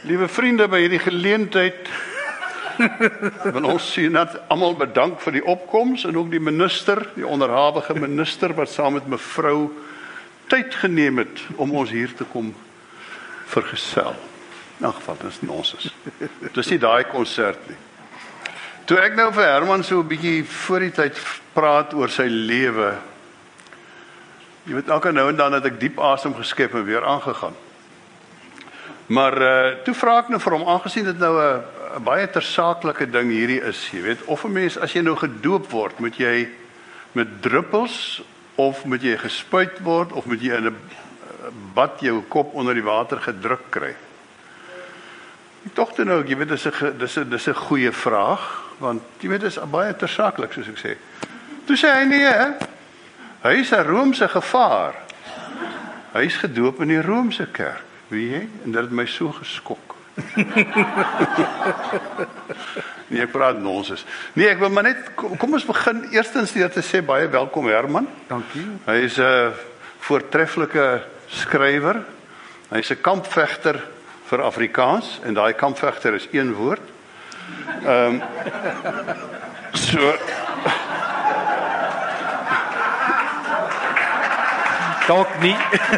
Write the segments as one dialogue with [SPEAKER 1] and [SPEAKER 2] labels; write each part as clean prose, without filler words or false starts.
[SPEAKER 1] Liewe vriende, by hierdie geleentheid wil ons net almal bedank vir die opkoms en ook die minister, die onderhawige minister wat saam met mevrou tyd geneem het om ons hier te kom vergesel. In elk geval, dit is nonsens. Dit is nie daai konsert nie. Toe ek nou vir Herman so 'n bietjie voor die tyd praat oor sy lewe, jy weet, elke nou en dan het ek diep asem geskep en weer aangegaan. Maar toe vra ek nou vir hom, aangesien dit nou 'n baie tersaaklike ding hierdie is, jy weet, of 'n mens, as jy nou gedoop word, moet jy met druppels, of moet jy gespuit word, of moet jy in 'n bad jou kop onder die water gedruk kry? Ek dink toe nou, jy weet, dis 'n goeie vraag, want jy weet, dis baie tersaaklik, soos ek sê. Toe sê hy nee, hy is 'n Romeinse gevaar. Hy is gedoop in die Romeinse kerk. Weet jy? En dit het my so geskok. Nee, ek praat nonsens. Nee, ek wil maar net, kom ons begin eerstens deur te sê baie welkom Herman.
[SPEAKER 2] Dankie.
[SPEAKER 1] Hy is 'n voortreffelike skrywer. Hy is 'n kampvegter vir Afrikaans en daai kampvegter is een woord. So
[SPEAKER 2] Dalk nie.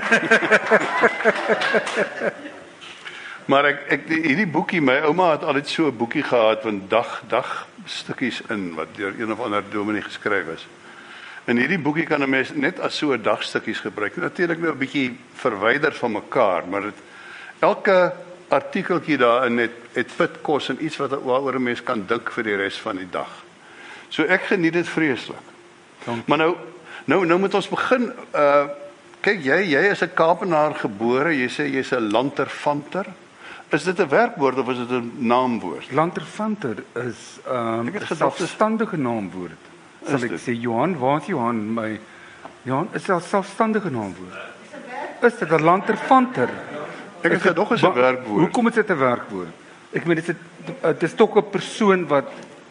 [SPEAKER 1] Maar hierdie boekie, my ouma het altyd so 'n boekie gehad van dag stukkies in wat deur een of ander dominee geskryf is. En hierdie boekie kan 'n mens net as so 'n dagstukkies gebruik. Natuurlik nou 'n bietjie verwyder van mekaar, maar elke artikeltjie daarin het put kos en iets waaroor 'n mens kan dink vir die res van die dag. So ek geniet dit vreeslik. Maar nou moet ons begin. Kyk, jy is 'n Kaapenaar gebore, jy sê jy's 'n lanterfanter. Is dit 'n werkwoord of is dit 'n naamwoord?
[SPEAKER 2] Lanterfanter is 'n selfstandige naamwoord. Sal ek sê, Johan, waar is Johan? Johan is 'n selfstandige naamwoord. Is dit 'n lanterfanter?
[SPEAKER 1] Ek het gedog is 'n werkwoord.
[SPEAKER 2] Hoekom is dit 'n werkwoord? Ek meen dit is tog 'n persoon wat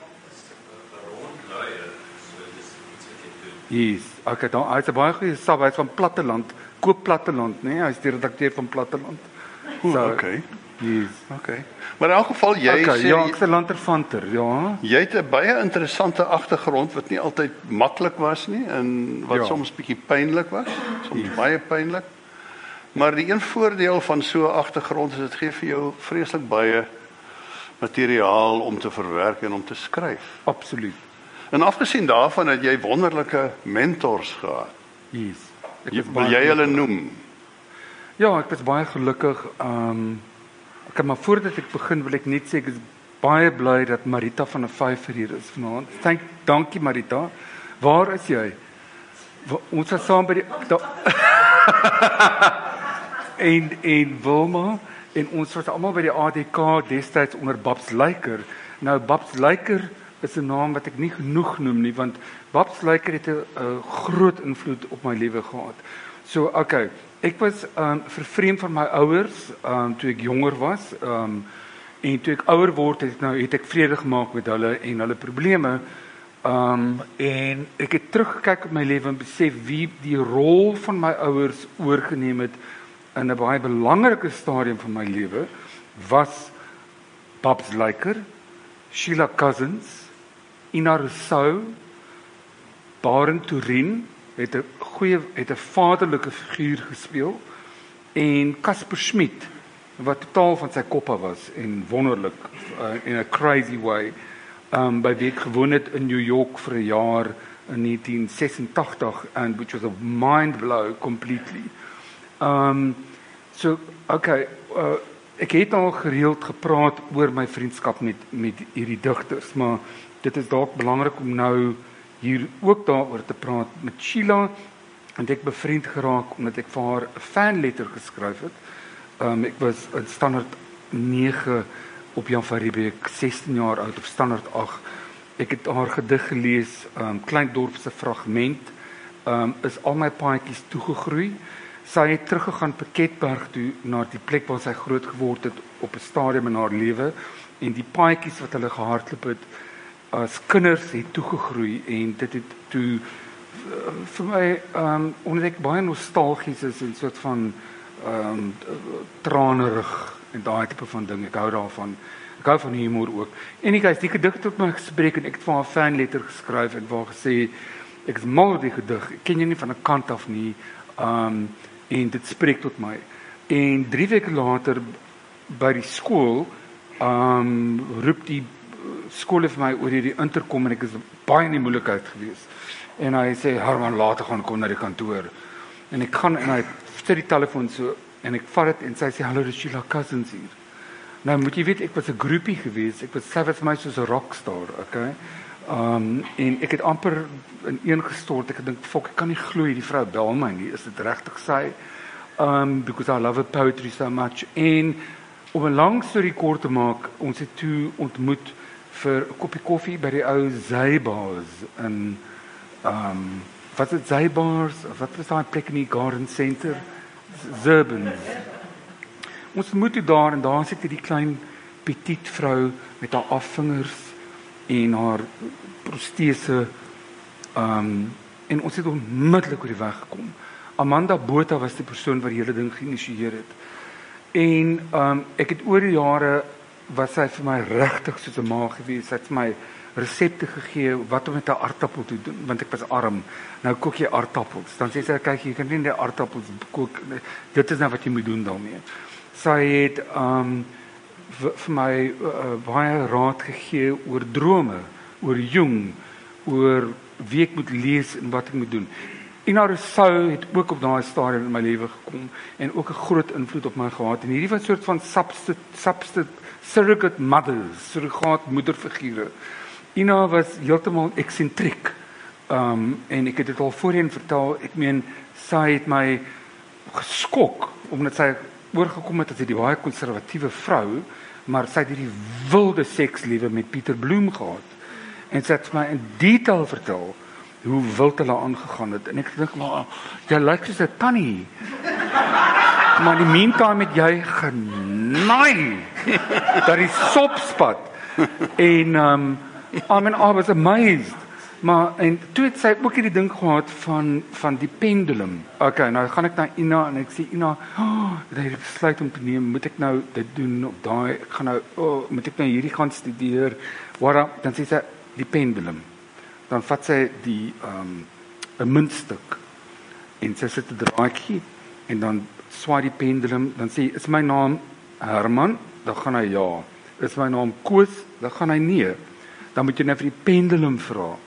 [SPEAKER 2] Yes, okay, dan hy's 'n baie goeie sab, hy's van Platteland, Koop Platteland, nee, hy's die redakteur van Platteland.
[SPEAKER 1] So, okay.
[SPEAKER 2] Yes.
[SPEAKER 1] Okay. Maar in elk geval jy sê
[SPEAKER 2] ja, ek's 'n lanterfanter, ja.
[SPEAKER 1] Jy het 'n baie interessante agtergrond wat nie altyd maklik was nie en wat soms bietjie pynlik was, soms baie pynlik. Maar die een voordeel van so 'n agtergrond is dit gee vir jou vreeslik baie materiaal om te verwerk en om te skryf.
[SPEAKER 2] Absoluut.
[SPEAKER 1] En afgesien daarvan het jy wonderlike mentors gehad.
[SPEAKER 2] Yes.
[SPEAKER 1] Wil jy hulle noem?
[SPEAKER 2] Ja, ek is baie gelukkig. Maar voordat ek begin wil ek net sê ek is baie bly dat Marita van 'n Vyver hier is vanaand. Dankie Marita. Waar is jy? Ons was saam by die en Wilma en ons was almal by die ADK destyds onder Babs Lyker. Nou Babs Lyker is 'n naam wat ek nie genoeg noem nie, want Babs Lyker het 'n groot invloed op my lewe gehad. So, okay, ek was vervreem van my ouers toe ek jonger was, en toe ek ouer word het ek vrede gemaak met hulle en hulle probleme, en ek het teruggekyk op my lewe en besef wie die rol van my ouers oorgeneem het in 'n baie belangrike stadium van my lewe, was Babs Lyker, Sheila Cousins, Ina Rousseau, Barend Toerien het 'n vaderlike figuur gespeel, en Casper Schmidt wat totaal van sy kop af was en wonderlik in 'n crazy way, by wie ek gewoon het in New York vir 'n jaar in 1986, and which was a mind blow completely. So okay, ek het al gereeld gepraat oor my vriendskap met hierdie digters, maar dit is dalk belangrik om nou hier ook daaroor te praat. Met Sheila en ek bevriend geraak omdat ek vir haar 'n fanletter geskryf het. Ek was in standaard 9 op Jan van Riebeeck, 16 jaar oud, of standaard 8. Ek het haar gedig gelees, Klein Dorp se Fragment, is al my paadjies toegegroei. Sy het teruggegaan Piketberg toe, na die plek waar sy groot geword het op 'n stadium in haar lewe, en die paadjies wat hulle gehardloop het as kinders het toegegroei, en dit het toe vir my, omdat ek baie nostalgies is en soort van tranerig en daai tipe van ding. Ek hou daarvan. Ek hou van humor ook. En die gedig het tot my gespreek en ek het vir haar 'n fanletter geskryf en waar gesê ek is mal oor die gedig. Ek ken jou nie van 'n kant af nie. En dit spreek tot my. En 3 weke later by die skool roep die skool vir my oor hierdie interkom en ek is baie in die moeilikheid gewees. En hy sê Herman later gaan kom na die kantoor. En ek gaan en hy sit die telefoon so en ek vat dit en sy sê hallo, dis Sheila Cousins hier. Nou moet jy weet ek was 'n groepie gewees. Sy was vir my soos 'n rockstar, okay? En ek het amper in een gestort. Ek het dink fok, ek kan nie glo hierdie vrou bel my nie. Is dit regtig sy? Because I love her poetry so much. En om 'n lang storie kort te maak, ons het toe ontmoet vir 'n koppie koffie by die ou Zybars in wat is Zybars? Wat was daai plek in die Garden Center? Zurban. Ons ontmoet toe daar en daar sit hierdie klein petit vrou met haar afvingers en haar protese en ons het onmiddellik oor die weg gekom. Amanda Botha was die persoon wat die hele ding geïnisieer het. En ek het oor die jare was sy vir my regtig soos 'n ma gewees. Sy het vir my resepte gegee wat om met 'n aardappel te doen want ek was arm. Nou kook jy aardappels. Dan sê sy kyk jy kan nie die aardappels kook. Dit is nou wat jy moet doen daarmee. Sy het vir my baie raad gegee oor drome, oor Jung, oor wie ek moet lees en wat ek moet doen. Ina Rousseau het ook op daai stadium in my lewe gekom en ook 'n groot invloed op my gehad. En hierdie was 'n soort van surrogate mothers, surrogaat moederfigure. Ina was heeltemal eksentriek. En ek het dit al voorheen vertel, ek meen sy het my geskok omdat sy oorgekom het as die baie konservatiewe vrou, maar sy het hierdie wilde sekslewe met Pieter Bloem gehad. En sy het my in detail vertel hoe wild hulle aangegaan het. En ek dink maar jy lyk soos 'n tannie. Maar in die meantime het jy genaai dat die sop spat. En I was amazed. Maar en toe het sy ook hierdie ding gehad van die pendulum. Okay, nou gaan ek na Ina en ek sê Ina, het hy besluit om te neem, moet ek nou dit doen of daai, ek gaan nou moet ek nou hierdie gaan studeer. Dan sê sy die pendulum. Dan vat sy die 'n muntstuk en sy sit 'n draadjie en dan swaai die pendulum, dan sê is my naam Herman, dan gaan hy ja. Is my naam Koos, dan gaan hy nee. Dan moet jy nou vir die pendulum vra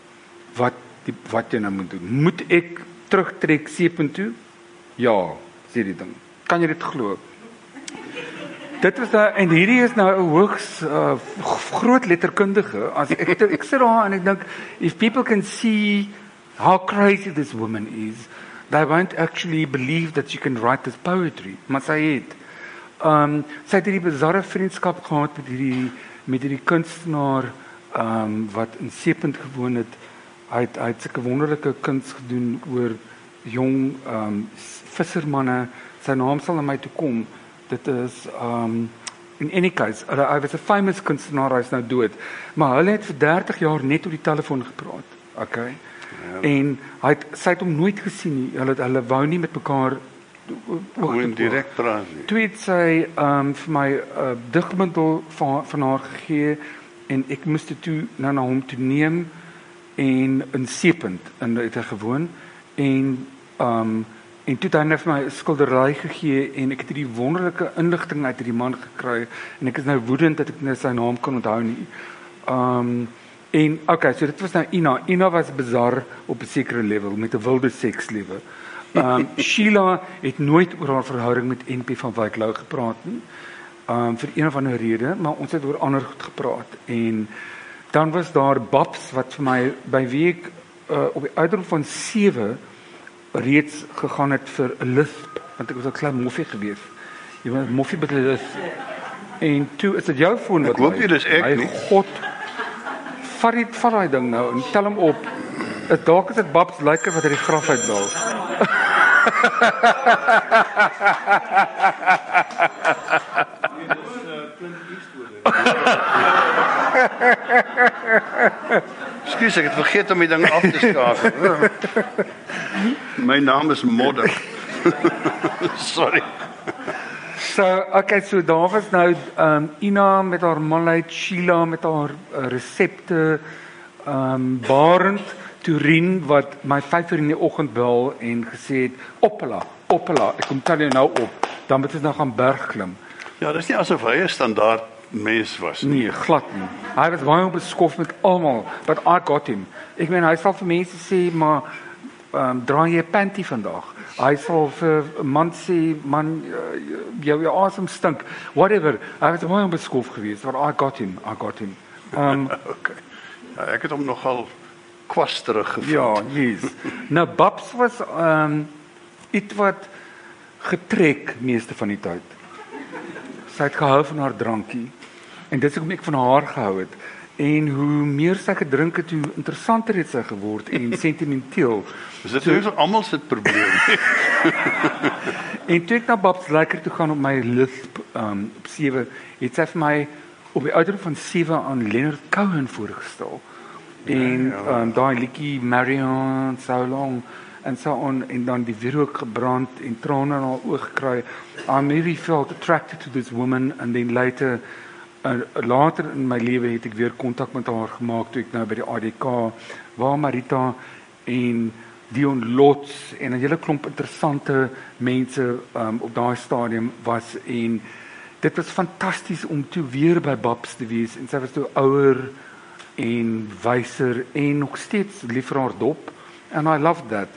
[SPEAKER 2] wat jy nou moet doen. Moet ek terugtrek seepunt toe? Ja, sê die ding. Kan jy dit glo? Dit was nou, en hierdie is nou 'n hoogs groot letterkundige. As ek sit daar en ek dink, if people can see how crazy this woman is, they won't actually believe that she can write this poetry. Maar sy het. Sy het hierdie bizarre vriendskap gehad met hierdie kunstenaar wat in Seepunt gewoon het. Hy het sulke wonderlike kuns gedoen oor jong vissermanne. Sy naam sal na my toe kom. Dit is in any case, hy was 'n famous kunstenaar, hy is nou dood. Maar hulle het vir 30 jaar net oor die telefoon gepraat. Okay. Ja. En sy het hom nooit gesien nie. Hulle wou nie met mekaar
[SPEAKER 1] Gewoon direct praat nie.
[SPEAKER 2] Toe het sy vir my 'n digbundel van haar gegee en ek moes dit toe nou na hom toe neem en in Seepunt in het hy gewoon en toe het hy vir my 'n skildery gegee en ek het hierdie wonderlike inligting uit hierdie man gekry en ek is nou woedend dat ek nie sy naam kan onthou nie. En okay, so dit was nou Ina. Ina was bizar op 'n sekere level met 'n wilde sekslewe. Sheila het nooit oor haar verhouding met NP van Wyk Lou gepraat nie. Vir een of ander rede, maar ons het oor ander goed gepraat. En dan was daar Babs wat vir my by wie ek op die ouderdom van 7 reeds gegaan het vir 'n lisp, want ek was 'n klein moffie gewees. Jy was moffie by 'n lisp. En toe is dit jou foon wat
[SPEAKER 1] ek hoop jy dis ek nie.
[SPEAKER 2] God, vat daai ding nou en tel hom op. Dalk is dit Babs Lyker wat uit die graf uitdaal.
[SPEAKER 1] Skus, ek het vergeet om die ding af te skakel. My naam is Modder. Sorry.
[SPEAKER 2] So daar was nou Ina met haar malheid, Sheila met haar resepte, Barend, Turin wat my 5 uur in die oggend bel en gesê het, Oppela, ek kom tel jou nou op, dan moet ons nou gaan berg klim.
[SPEAKER 1] Ja, dis nie asof hy 'n standaard mens was nie.
[SPEAKER 2] Nee, glad nie. Hy was baie beskof met almal, but I got him. Ek meen, hy sal vir mense sê, maar dra jy 'n panty vandag? Hy sal vir 'n man sê, man, jou asem stink, whatever. Hy was baie beskof geweest, but I got him.
[SPEAKER 1] Okay. Ja, ek het hom nogal kwasterig gevind.
[SPEAKER 2] Ja, yes. Nou, Babs was iets wat getrek meeste van die tyd. Sy het gehou van haar drankie. En dit is hoekom ek van haar gehou het. En hoe meer sy gedrink het, hoe interessanter het sy geword en sentimenteel.
[SPEAKER 1] Is dit so almal se probleem?
[SPEAKER 2] En toe ek na Babs Lyker toe gaan op my lisp op 7, het sy vir my op die ouderdom van 7 aan Leonard Cohen voorgestel. En daai liedjie Marion, So Long en so on, en dan die wierook gebrand en trane in haar oë gekry. I really felt attracted to this woman, and then later in my lewe het ek weer kontak met haar gemaak toe ek nou by die ADK, waar Marita en Dion Lots en 'n hele klomp interessante mense op daai stadium was, en dit was fantasties om toe weer by Babs te wees, en sy was toe ouer en wyser en nog steeds lief vir haar dop, and I loved that.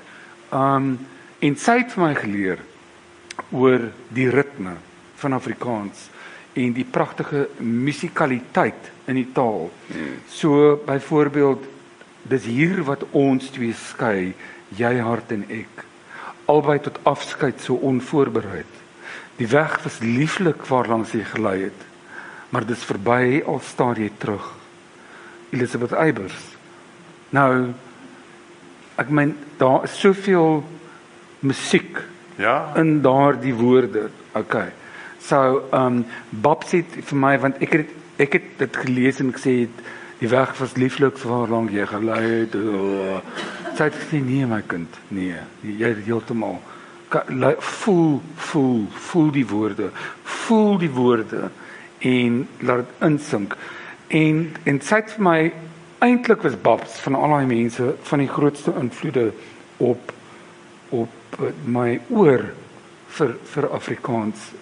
[SPEAKER 2] En sy het vir my geleer oor die ritme van Afrikaans en die pragtige musikaliteit in die taal. So byvoorbeeld, dis hier wat ons twee skei, jy hart en ek, albei tot afskeid so onvoorbereid. Die weg was lieflik waarlangs jy gelei het, maar dis verby, al staar jy terug. Elizabeth Eybers. Nou, ek meen, daar is soveel musiek in daardie woorde. Okay. So, Babs het vir my, want ek het dit gelees en ek sê, die weg was lieflik waarlang jy gelei het. Sy het gesê, nee my kind, nee, jy het heeltemal. Voel die woorde en laat dit insink. En sy het vir my, eintlik was Babs van al die mense van die grootste invloede op my oor vir Afrikaans,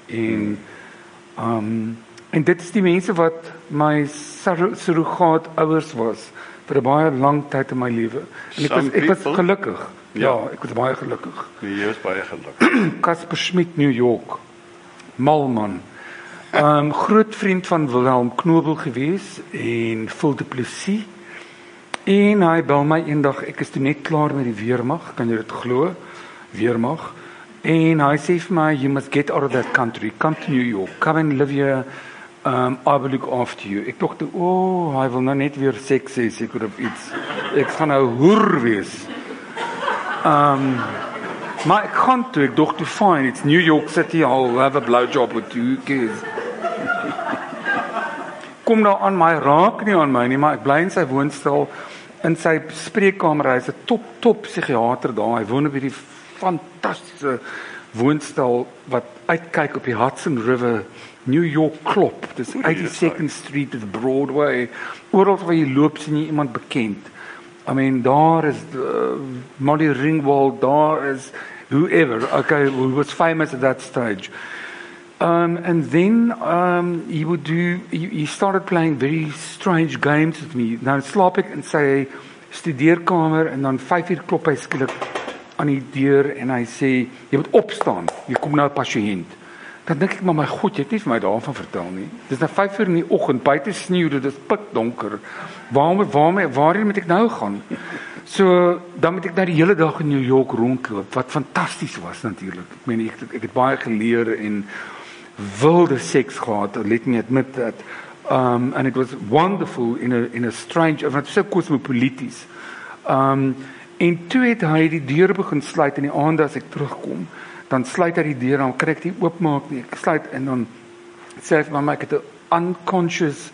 [SPEAKER 2] en dit is die mense wat my surrogaat ouers was vir 'n baie lang tyd in my lewe. En ek was gelukkig. Ja, ek was baie gelukkig.
[SPEAKER 1] Nee, jy was baie gelukkig.
[SPEAKER 2] Casper Schmidt, New York. Malman. Groot vriend van Wilhelm Knobel gewees en Phil du Plessis. En hy bel my eendag, ek is toe net klaar met die weermag, kan jy dit glo? Weermag. En hy sê vir my, you must get out of that country, come to New York, come and live here, I will look after you. Ek dacht, hy wil nou net weer seks hê, seker of iets. Ek gaan nou hoer wees. Maar ek gaan toe, ek dacht, fine, it's New York City, I'll have a blowjob with you, who cares? Kom nou aan my, raak nie aan my nie, maar ek bly in sy woonstel, in sy spreekkamer, hy is 'n top psigiater daar, hy woon op hierdie fantastiese woonstel wat uitkyk op die Hudson River, New York klop, dis 82nd Street of Broadway, oral waar jy loop sien jy iemand bekend. I mean, daar is Molly Ringwald, daar is whoever, okay, who was famous at that stage. And then he started playing very strange games with me. Nou slaap ek in sy studeerkamer en dan 5 uur klop hy skielik aan die deur en hy sê, jy moet opstaan, jy kom nou 'n pasiënt. Dan dink ek, maar my God, jy het nie vir my daarvan vertel nie. Dis nou 5 uur in die oggend, buite sneeu, dit is pikdonker. Waarheen moet ek nou gaan? So, dan moet ek nou die hele dag in New York rondloop, wat fantasties was natuurlik. Ek meen, ek het baie geleer en wilde seks gehad, let me admit that. And it was wonderful in a strange, want het was so cosmopolities. En toe het hy die deur begin sluit in die aande as ek terugkom, dan sluit hy die deur, dan kry ek die oopmaak nie, ek sluit en dan sê hy vir my, ek het 'n unconscious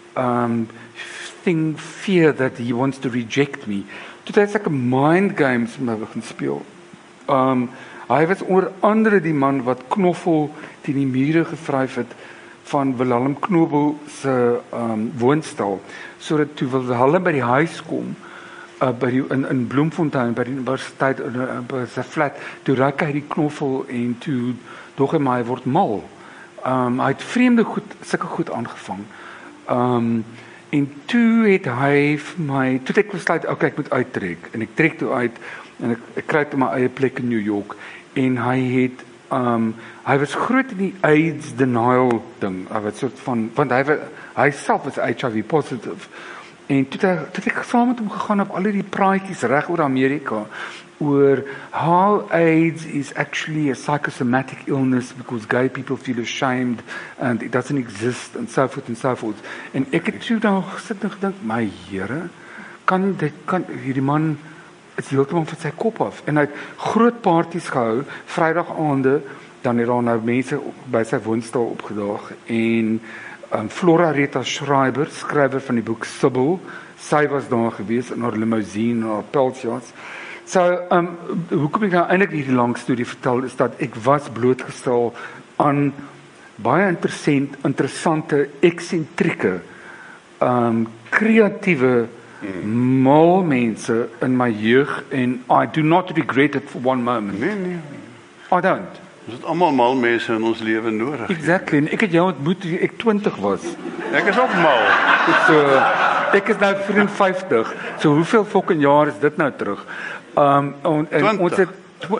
[SPEAKER 2] fear that he wants to reject me. Toe het hy like 'n mind games met my begin speel. Hy was onder andere die man wat knoffel teen die mure gevryf het van Wilhelm Knobel se woonstel, sodat toe Wilhelm by die huis kom, by die, in Bloemfontein, by die universiteit, by sy flat, toe raak hy die knoffel en toe dog hy word mal. Hy het vreemde goed, sulke goed aangevang. En toe het hy vir my, toe het ek besluit, okay, ek moet uittrek. En ek trek toe uit, en ek kry toe my eie plek in New York. En hy was groot in die AIDS denial ding. Hy was soort van, want hy self was HIV positive. En toe het ek saam met hom gegaan op al die praatjies reg oor Amerika, oor how AIDS is actually a psychosomatic illness because gay people feel ashamed and it doesn't exist and so forth and so forth. En ek het toe daar gesit en gedink, my Here, kan hierdie man is heeltemal van sy kop af. En hy het groot parties gehou, Vrydag aande, dan het daar nou mense by sy woonstel opgedaag en Flora Rita Schreiber, skrywer van die boek Sybil, sy was daar gewees in haar limousine, haar pelsjas. So, hoekom ek nou eintlik hierdie lang storie vertel, is dat ek was blootgestel aan baie interessante, eksentrieke, kreatiewe, mal mense in my jeug, en I do not regret it for one moment.
[SPEAKER 1] Nee.
[SPEAKER 2] I don't.
[SPEAKER 1] Ons het almal mal mense in ons lewe nodig.
[SPEAKER 2] Exactly, en ek het jou ontmoet toe ek 20 was.
[SPEAKER 1] Ek is ook mal.
[SPEAKER 2] So, ek is nou 54, so hoeveel fucking jaar is dit nou terug? En ons het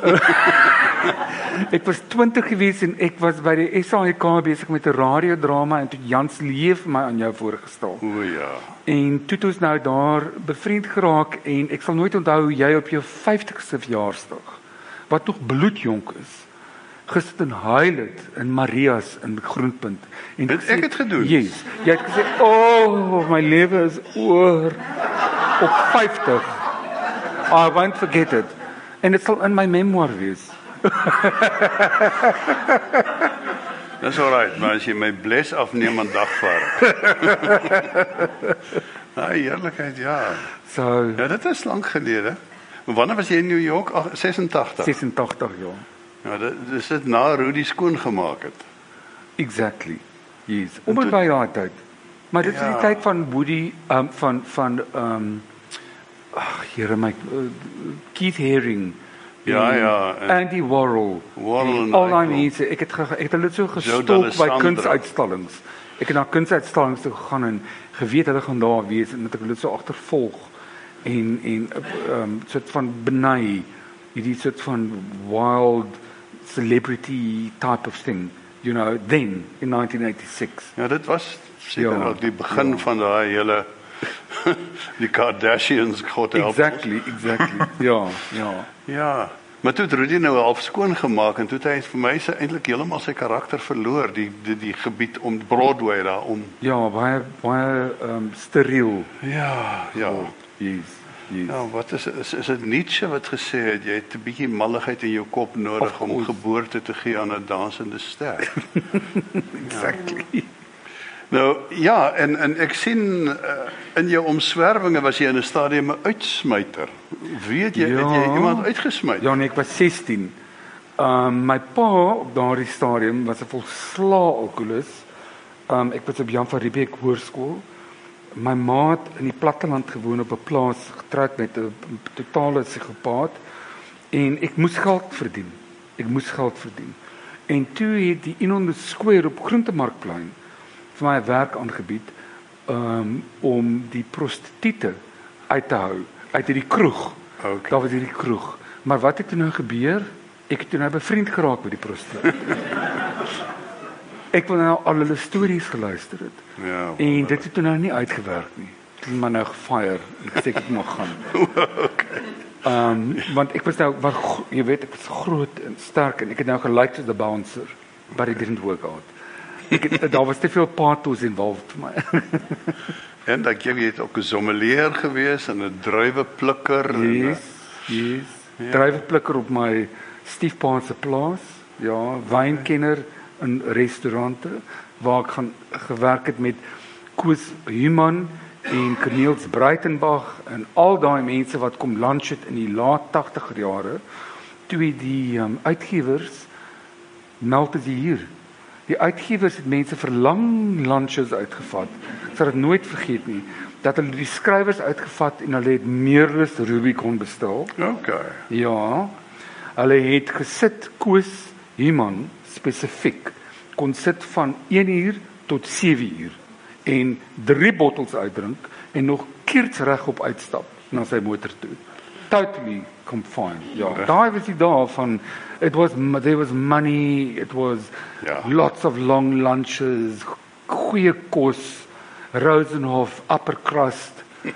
[SPEAKER 2] ek was 20 gewees en ek was by die SAIK besig met 'n radiodrama en toe Jans Leef my aan jou voorgestel.
[SPEAKER 1] O ja.
[SPEAKER 2] En toe het ons nou daar bevriend geraak en ek sal nooit onthou hoe jy op jou 50ste verjaarsdag, wat nog bloedjonk is, gesit en huil het in Maria's in Groenpunt. En
[SPEAKER 1] Het ek het gedoen?
[SPEAKER 2] Yes. Jy het gesê, oh, my lewe is oor op 50. I won't forget it. En dit sal in my memoir wees.
[SPEAKER 1] Dis alright, maar as jy my bles afneem aan dagvaar. Heerlikheid, ja.
[SPEAKER 2] So,
[SPEAKER 1] Ja, dit is lank gelede. Maar wanneer was jy in New York? 86.
[SPEAKER 2] 86 jaar.
[SPEAKER 1] Ja, dis dit na Rudy skoongemaak het.
[SPEAKER 2] Exactly. Yes. Om en by daai tyd. Maar dit is die tyd van Woody, Here my Keith Haring.
[SPEAKER 1] Ja.
[SPEAKER 2] Andy Warhol.
[SPEAKER 1] Warhol
[SPEAKER 2] al daai mense, ek het hulle so gestalk by kunsuitstallings. Ek het na kunsuitstallings toe gegaan en geweet hulle gaan daar wees en dat ek hulle so agtervolg en soort van benei hierdie soort van wild celebrity type of thing, you know, then in 1986.
[SPEAKER 1] Ja, dit was seker ook die begin van daai hele die Kardashians God help.
[SPEAKER 2] Exactly. Ja.
[SPEAKER 1] Ja, maar toe het Rudy nou half skoon gemaak en toe het hy vir my eintlik heeltemal sy karakter verloor, die gebied om Broadway daar om.
[SPEAKER 2] Ja, baie steriel.
[SPEAKER 1] Ja.
[SPEAKER 2] Yes.
[SPEAKER 1] Ja, wat is dit Nietzsche wat gesê het jy het 'n bietjie malligheid in jou kop nodig om geboorte te gee aan 'n dansende ster.
[SPEAKER 2] Exactly.
[SPEAKER 1] Nou ja, en ek sien in jou omswervinge was jy in 'n stadium 'n uitsmyter. Weet jy, het jy iemand uitgesmyt?
[SPEAKER 2] Ja, nee, ek was 16. My pa op daardie stadium was 'n volslae alkoholist. Ek was op Jan van Riebeeck Hoërskool. My ma het in die platteland gewoon op 'n plaas, getroud met 'n totale psigopaat en ek moes geld verdien. En toe het die Inonde Square op Groentemarkplein vir my werk aangebied om die prostituie uit te hou uit hierdie kroeg.
[SPEAKER 1] Okay.
[SPEAKER 2] Daar was hierdie kroeg. Maar wat het toe nou gebeur? Ek het toe nou bevriend geraak met die prostituie. Ek wil nou al hulle stories geluister het.
[SPEAKER 1] Ja.
[SPEAKER 2] En dit het toe nou nie uitgewerk nie. Ek het maar nou gefire en gesê ek mag gaan.
[SPEAKER 1] Okay.
[SPEAKER 2] Want ek was nou, jy weet, ek was groot en sterk en ek het nou gelyk soos 'n bouncer, but it didn't work out. Daar was te veel pathos involved vir my.
[SPEAKER 1] En dat jy het ook 'n sommelier gewees en 'n druiweplikker.
[SPEAKER 2] Yes. Ja. Druiweplikker op my stiefpa se plaas. Ja, wynkenner in restaurante waar ek gaan gewerk het met Koos Human en Corneels Breitenbach en al daai mense wat kom lunch het in die laat 80er jare die uitgewers meld dit hier. Die uitgewers het mense vir lang lunches uitgevat. Ek sal dit nooit vergeet nie. Dat hulle die skrywers uitgevat en hulle het meerlus Rubicon bestel.
[SPEAKER 1] Okay.
[SPEAKER 2] Ja. Hulle het gesit, Koos Human spesifiek kon sit van 1 uur tot 7 uur en 3 bottels uitdrink en nog keertsreg op uitstap na sy motor toe. Totally confined. Ja, daai was die dae van there was money, it was lots of long lunches, goeie kos, Rosenhof, upper crust.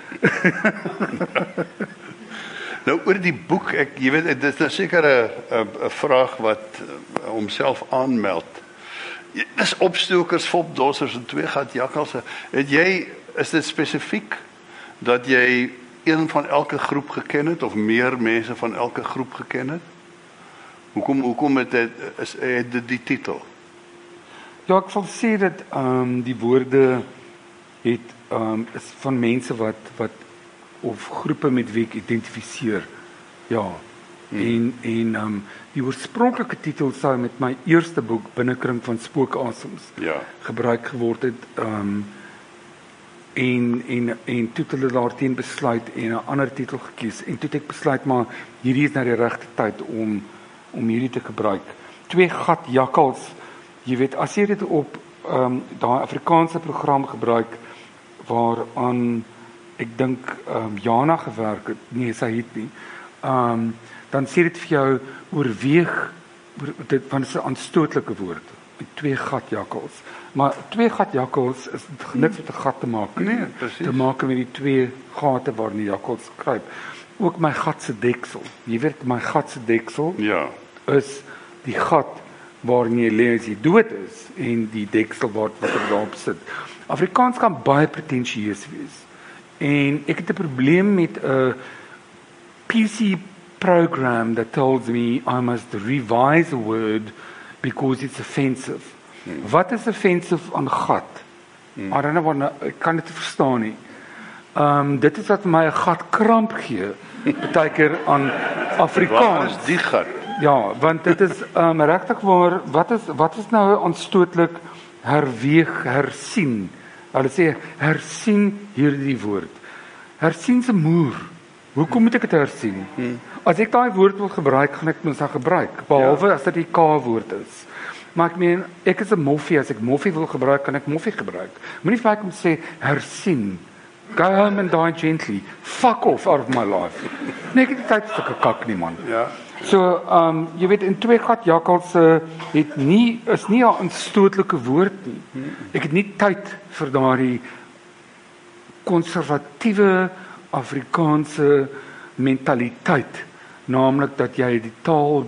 [SPEAKER 1] Nou oor die boek, jy weet dit is seker 'n vraag wat homself aanmeld. Dis opstokers, fopdossers en 2 gat jakkalse. Is dit spesifiek dat jy een van elke groep geken het of meer mense van elke groep geken het? Hoekom het dit die titel?
[SPEAKER 2] Ja, ek sal sê dat die woorde is van mense wat of groepe met wie ek identifiseer. Ja. En die oorspronklike titel sou met my eerste boek Binnekring van Spookasems gebruik geword het. En toe het hulle daarteen besluit en 'n ander titel gekies. En toe het ek besluit maar hierdie is nou die regte tyd om hierdie te gebruik. 2 gat jakkals. Jy weet, as jy dit op daai Afrikaanse program gebruik waaraan ek dink Jana gewerk het, nee, sy het nie. Dan sê dit vir jou oorweeg dit van 'n aanstootlike woord. 2 gat jakkals. Maar 2 gat jakkals is niks met 'n gat te maak.
[SPEAKER 1] Nee, presies.
[SPEAKER 2] Te maak met die 2 gate waarin die jakkals kruip. Ook my gat se deksel. Jy weet my gat se deksel is die gat waarin jy lê as jy dood is en die deksel wat daarop sit. Afrikaans kan baie pretensieus wees. En ek het 'n probleem met 'n PC program that tells me I must revise a word because it's offensive. Wat is offensive aan gat? I don't know ek kan dit verstaan nie. Dit is wat my 'n gat kramp gee. Partykeer aan Afrikaans.
[SPEAKER 1] Wat is die gat?
[SPEAKER 2] Ja, want dit is regtig waar wat is nou aanstootlik hersien. Hulle sê hersien hierdie woord. Hersien se moer. Hoekom moet ek dit hersien? As ek daai woord wil gebruik, gaan ek mos dan gebruik, behalwe as dit die K-woord is. Maar ek meen, ek is 'n moffie, as ek moffie wil gebruik, kan ek moffie gebruik. Moenie vir my kom sê hersien. Go home and die gently. Fuck off out of my life. Nee, ek het tyd vir sulke kak nie, man.
[SPEAKER 1] Ja.
[SPEAKER 2] So, jy weet, in 2 gat jakkals is nie 'n aanstootlike woord nie. Ek het nie tyd vir daardie konservatiewe Afrikaanse mentaliteit, naamlik dat jy die taal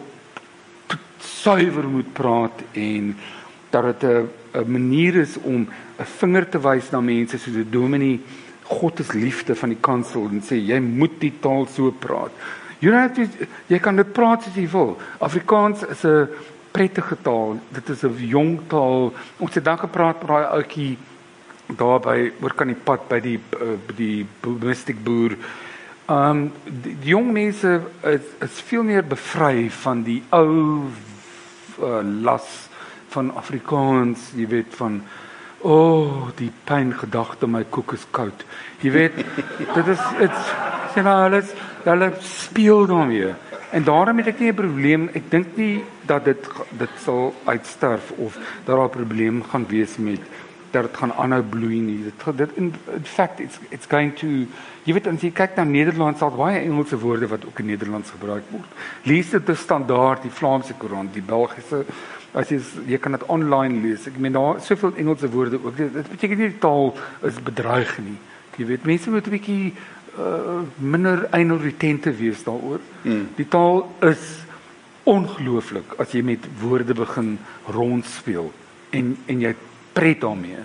[SPEAKER 2] suiwer moet praat en dat dit 'n manier is om 'n vinger te wys na mense soos 'n dominee, God is liefde van die kansel en sê jy moet die taal so praat. Jy kan dit praat as jy wil. Afrikaans is 'n prettige taal. Dit is 'n jong taal. Ons het dan gepraat met daai ouetjie daar by oor kan die pad by die Mystic boer. Die jong mense is veel meer bevry van die ou las van Afrikaans, jy weet van die pyngedagte my koek is koud. Jy weet, dit is hulle speel daarmee. En daarom het ek nie 'n probleem. Ek dink nie dat dit sal uitsterf of dat daar 'n probleem gaan wees met dat dit gaan aanhou bloei nie. In fact it's going to, jy weet, as jy kyk na Nederlands, al baie Engelse woorde wat ook in Nederlands gebruik word. Lees dit die standaard, die Vlaamse koerant, die Belgiese, as jy kan dit online lees. Ek meen daar soveel Engelse woorde ook. Dit beteken nie die taal is bedreig nie. Jy weet, mense moet 'n bietjie minder einoritente wees daaroor. Die taal is ongelooflik as jy met woorde begin rondspeel en jy pret daarmee.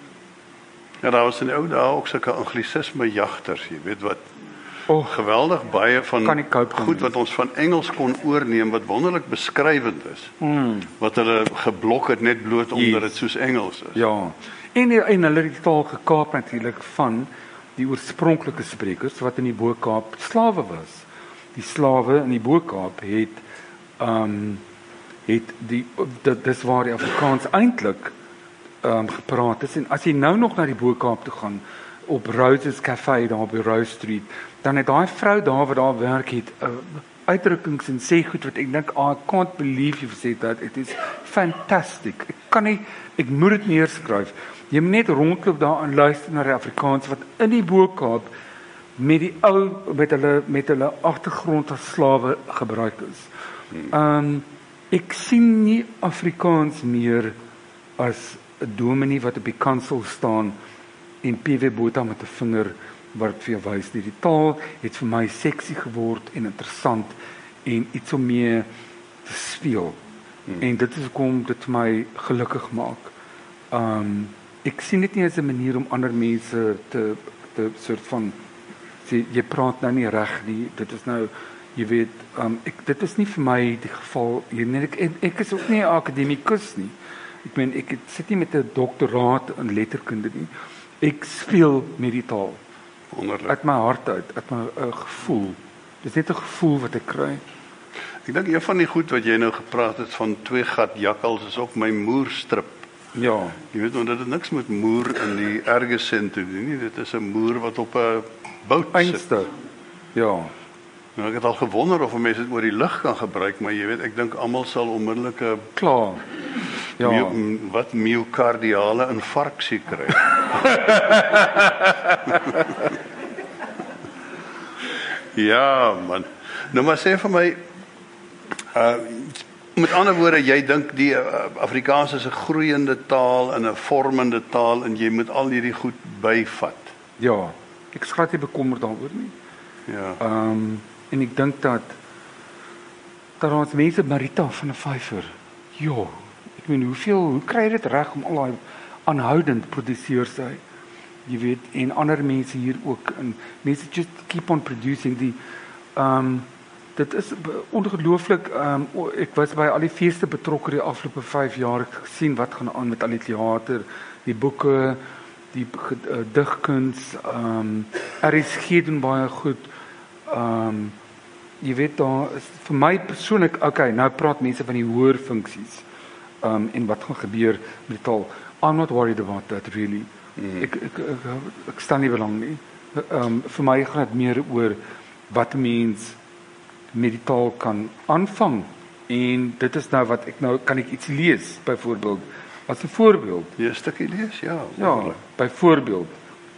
[SPEAKER 1] Ja, daar was in die ou dae ook sulke anglisisme jagters, jy weet wat geweldig baie van goed wat ons van Engels kon oorneem wat wonderlik beskrywend is. Wat hulle geblok het net bloot omdat dit soos Engels is.
[SPEAKER 2] Ja. En hulle het die taal gekaap natuurlik van die oorspronklike sprekers wat in die Bo-Kaap slawe was. Die slawe in die Bo-Kaap het het dis waar die Afrikaans eintlik gepraat is. En as jy nou nog na die Bo-Kaap toe gaan, op Rose's Cafe daar by Rose Street, dan het daai vrou daar wat daar werk het, uitdrukkings en sê goed wat ek dink, I can't believe you've said that, it is fantastic. Ek moet dit neerskryf. Jy moet net rondloop daar en luister na die Afrikaans wat in die Bo-Kaap met die met hulle agtergrond as slawe gebruik is. Ek sien nie Afrikaans meer as 'n dominee wat op die kansel staan en PW Botha met 'n vinger wat vir jou wys nie. Die taal het vir my seksie geword en interessant en iets om mee te speel. En dit is hoekom dit vir my gelukkig maak. Ek sien dit nie as 'n manier om ander mense te soort van sê, jy praat nou nie reg nie, dit is nou, jy weet, dit is nie vir my die geval hier nie. Ek is ook nie 'n akademikus nie. Ek meen, ek sit nie met 'n doktoraat in letterkunde nie. Ek speel met die taal.
[SPEAKER 1] Wonderlik.
[SPEAKER 2] Uit my hart uit my gevoel. Dis net 'n gevoel wat ek kry.
[SPEAKER 1] Ek dink een van die goed wat jy nou gepraat het van 2 gat jakkals is ook my moerstrip.
[SPEAKER 2] Ja.
[SPEAKER 1] Jy weet, omdat dit niks met moer in die erge sin te doen nie. Dit is 'n moer wat op 'n boot sit.
[SPEAKER 2] Einste. Ja.
[SPEAKER 1] Nou, ek het al gewonder of mense dit oor die lug kan gebruik, maar jy weet, ek dink almal sal onmiddellik 'n
[SPEAKER 2] Klaar. Ja.
[SPEAKER 1] myokardiale infarksie kry. Ja, man. Nou maar sê vir my, met ander woorde, jy dink die Afrikaans is 'n groeiende taal en 'n vormende taal en jy moet al hierdie goed byvat.
[SPEAKER 2] Ja. Ek is glad nie bekommerd daaroor nie.
[SPEAKER 1] Ja.
[SPEAKER 2] En ek dink dat ons mense Marita van 'n vyfer. Ja. Ek meen, hoe kry jy dit reg om al daai aanhoudend produseer sy? Jy weet, en ander mense hier ook, en mense just keep on producing dit is ongelooflik. Ek was by al die feeste betrokke die afgelope 5 jaar. Ek gesien wat gaan aan met al die teater, die boeke, die digkuns, RSG doen baie goed. Jy weet, daar is vir my persoonlik, okay, nou praat mense van die hoër funksies, en wat gaan gebeur met die taal. I'm not worried about that, really. Ek stel nie belang nie. Vir my gaan dit meer oor wat 'n mens met die taal kan aanvang. En dit is nou wat kan ek iets lees, byvoorbeeld. As 'n voorbeeld.
[SPEAKER 1] Jy 'n stukkie lees, ja.
[SPEAKER 2] Ja, byvoorbeeld.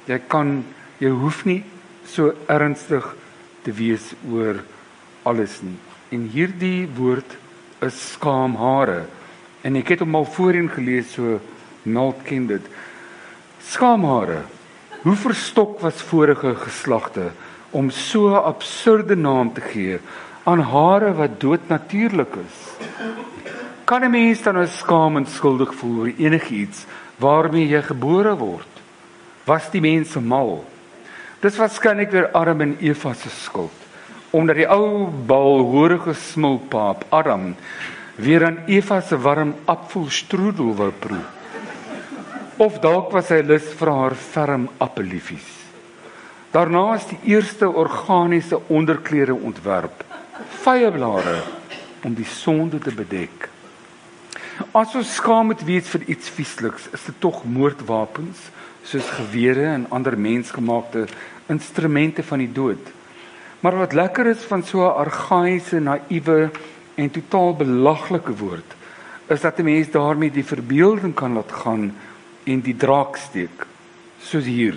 [SPEAKER 2] Jy hoef nie so ernstig te wees oor alles nie. En hierdie woord is skaamhare. En ek het hom al voorheen gelees, so Nalt ken dit. Skaamhare. Hoe verstok was vorige geslagte om so 'n absurde naam te gee aan hare wat doodnatuurlik is? Kan 'n mens dan nou skaam en skuldig voel oor enigiets waarmee jy gebore word? Was die mense mal? Dis waarskynlik weer Adam en Eva se skuld, omdat die ou balhoorige smulpaap Adam weer aan Eva se warm apfelstrudel wou proe. Of dalk was hy lus vir haar ferm appelliefies. Daarna is die eerste organiese onderklere ontwerp, vyeblare, om die sonde te bedek. As ons skaam moet wees vir iets viesliks, is dit tog moordwapens, soos gewere en ander mensgemaakte instrumente van die dood. Maar wat lekker is van so 'n argaïese, naïewe en totaal belaglike woord, is dat 'n mens daarmee die verbeelding kan laat gaan en die draak steek, soos hier.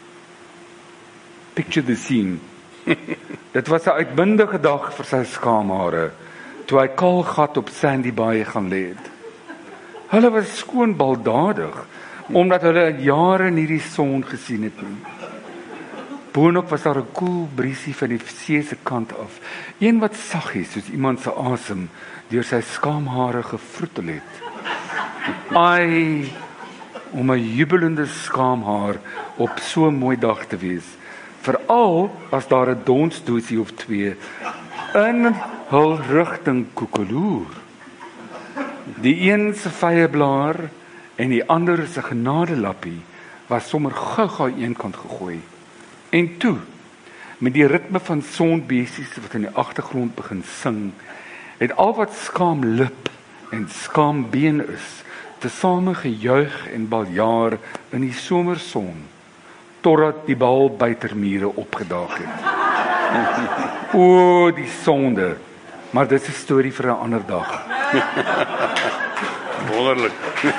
[SPEAKER 2] Picture the scene. Dit was 'n uitbundige dag vir sy skaamhare, toe hy kaal gat op Sandy Bay gaan lê het. Hulle was skoon baldadig, omdat hulle jare nie die son gesien het nie. Boonop was daar 'n koel briesie van die see se kant af, een wat saggies soos iemand se asem deur sy skaamhare gevroetel het. Ai, om 'n jubelende skaamhaar op so 'n mooi dag te wees, veral as daar 'n donsdosie of 2 in hul rigting koekeloer. Die een se vyeblaar en die ander se genadelappie was sommer gou-gou eenkant gegooi. En toe, met die ritme van sonbesies wat in die agtergrond begin sing, het al wat skaamlip en skaambeen is, tesame gejuig en baljaar in die somerson, totdat die balbuitermure opgedaag het. O, die sonde. Maar dit is 'n storie vir 'n ander dag.
[SPEAKER 1] Wonderlik.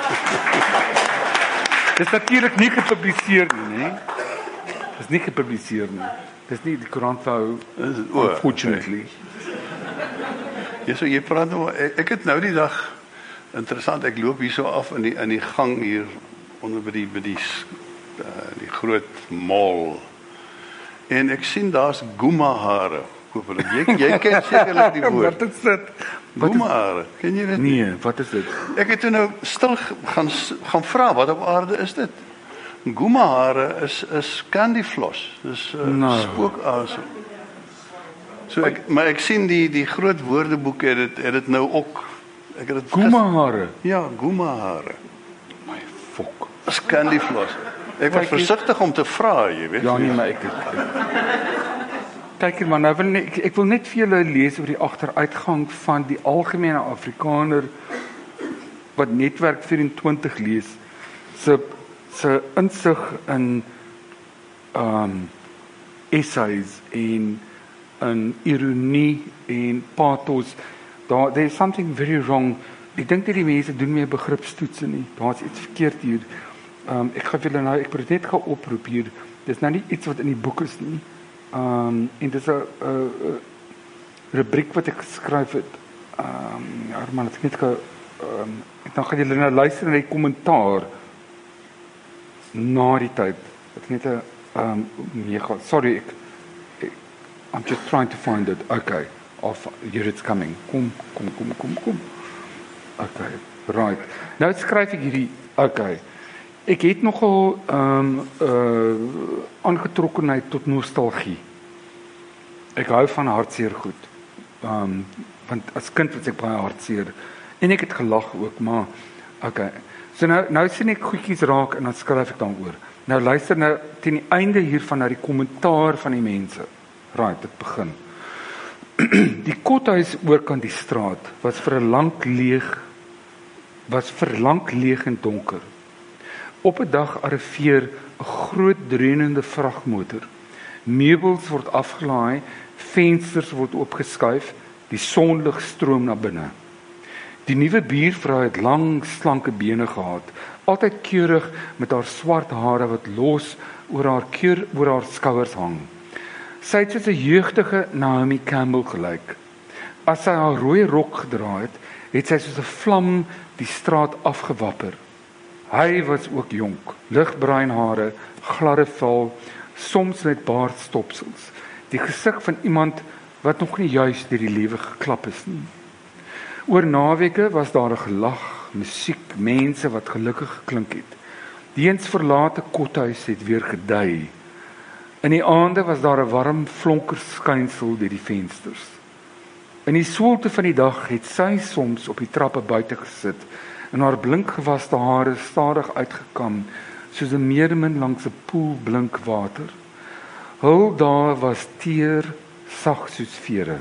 [SPEAKER 2] Dit is natuurlik nie gepubliseer nie, né? Dit is nie gepubliseer nie. Dit is nie die koerant wou, unfortunately.
[SPEAKER 1] Ja, so jy praat nou, ek het nou die dag, interessant, ek loop hier so af in die gang hier, onder by die groot mall, en ek sien daar's Guma-hare, hoopelik, jy ken sekerlik die woord.
[SPEAKER 2] Wat is dit?
[SPEAKER 1] Guma-hare, ken jy dit?
[SPEAKER 2] Nee, wat is dit?
[SPEAKER 1] Ek het toe nou stil gaan vra, wat op aarde is dit? Guma-hare is candy floss, dis spookasem. Maar ek sien die groot woordeboek het dit nou ook. Ek het dit
[SPEAKER 2] Guma-hare.
[SPEAKER 1] Ja, Guma-hare.
[SPEAKER 2] My fok.
[SPEAKER 1] Dis candy floss. Ek was versigtig om te vra, jy weet.
[SPEAKER 2] Ja, nee, maar ek kyk hier man, nou ek wil net vir julle lees oor die agteruitgang van die algemene Afrikaner wat netwerk 24 lees. Se insig in essays en in ironie en pathos. There's something very wrong. Ek dink dat die mense doen meer begripstoetse nie. Daar's iets verkeerd hier. Ek gaan julle nou, ek probeer net gou oproep hier. Dis nou nie iets wat in die boek is nie. En dis 'n rubriek wat ek geskryf het. Ja, man, ek net gou dan gaan julle nou luister na die kommentaar na die tyd. Ek net 'n mega sorry, I'm just trying to find it. Okay. Here it's coming. Kom. Okay. Right. Nou skryf ek hierdie. Okay. Ek het nogal aangetrokkenheid tot nostalgie. Ek hou van hartseer goed. Want as kind was ek baie hartseer en ek het gelag ook, maar okay. So nou sien ek goedjies raak en dan skryf ek daaroor. Nou luister nou teen die einde hiervan na die kommentaar van die mense. Right, dit begin. Die kothuis oorkant die straat was vir lank leeg en donker. Op 'n dag arriveer 'n groot dreunende vragmotor. Meubels word afgelaai, vensters word oopgeskuif, die sonlig stroom na binne. Die nuwe buurvrou het lang, slanke bene gehad, altyd keurig met haar swart hare wat los oor haar skouers hang. Sy het soos 'n jeugdige Naomi Campbell gelyk. As sy haar rooi rok gedra het sy soos 'n vlam die straat afgewapper. Hy was ook jonk, ligbruin hare, gladde vel, soms met baardstopsels. Die gesig van iemand wat nog nie juis deur die lewe geklap is nie. Oor naweke was daar 'n gelag, musiek, mense wat gelukkig geklink het. Die eens verlate kothuis het weer gedui. In die aande was daar 'n warm flonkerskynsel deur die vensters. In die soelte van die dag het sy soms op die trappe buite gesit en haar blinkgewaste hare stadig uitgekam soos 'n meermin langs 'n poel blink water. Hul dae was teer, sag soos vere.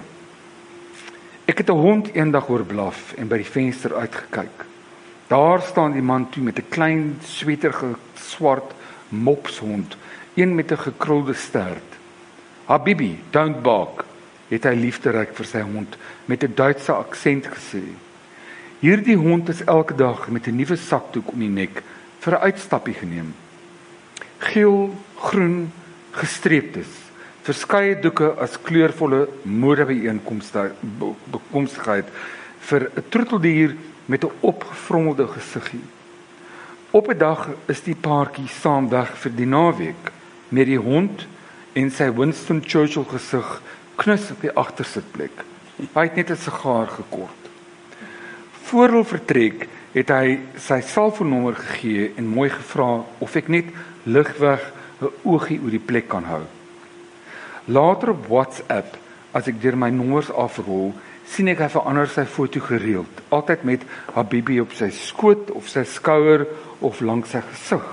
[SPEAKER 2] Ek het 'n hond eendag hoor blaf en by die venster uitgekyk. Daar staan die man toe met 'n klein, sweterige swart mopshond, een met 'n gekrulde stert. "Habibi, don't bark," het hy liefderyk vir sy hond met 'n Duitse aksent gesê. Hierdie hond is elke dag met 'n nuwe sakdoek om die nek vir 'n uitstappie geneem. Geel, groen, gestreeptes, verskeie doeke as kleurvolle modebekomstigheid vir 'n troeteldier met 'n opgevrommelde gesiggie. Op 'n dag is die paartjie saam weg vir die naweek met die hond en sy Winston Churchill gesig knus op die agtersitplek. Hy het net 'n sigaar gekort. Voor hulle vertrek het hy sy selfoonnommer gegee en mooi gevra of ek net ligweg 'n oogie oor die plek kan hou. Later op WhatsApp, as ek deur my nommers afrol, sien ek hy verander sy foto gereeld, altyd met Habibi op sy skoot of sy skouer of langs sy gesig.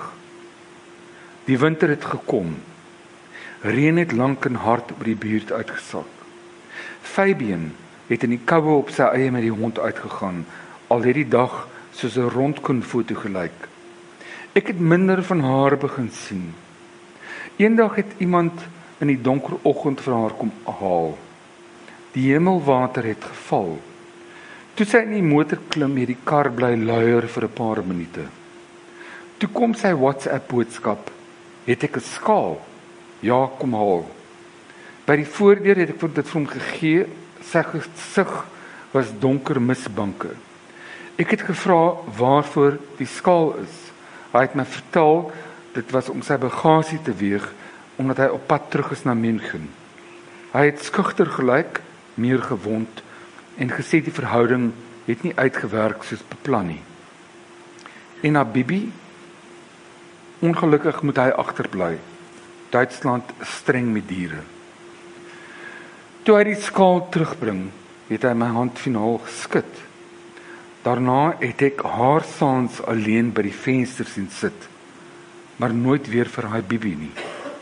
[SPEAKER 2] Die winter het gekom. Reën het lank en hard oor die buurt uitgesak. Fabian, het in die koue op sy eie met die hond uitgegaan, al het die dag soos 'n rondkoenfoto gelyk. Ek het minder van haar begin sien. Eendag het iemand in die donker oggend vir haar kom haal. Die hemelwater het geval. Toe sy in die motor klim, het die kar bly luier vir 'n paar minute. Toe kom sy WhatsApp boodskap, het ek 'n skaal? Ja, kom haal. By die voordeur het ek dit vir hom gegee, sy gesig was donker misbanke. Ek het gevra waarvoor die skaal is. Hy het my vertel, dit was om sy bagasie te weeg, omdat hy op pad terug is na München. Hy het skugter gelyk, meer gewond, en gesê die verhouding het nie uitgewerk soos beplan nie. En na Bibi, ongelukkig moet hy agterbly. Duitsland is streng met diere. Toe hy die skaal terugbring, het hy my hand finaal geskit. Daarna het ek haar saans alleen by die venster sien sit, maar nooit weer vir haar Bibi nie.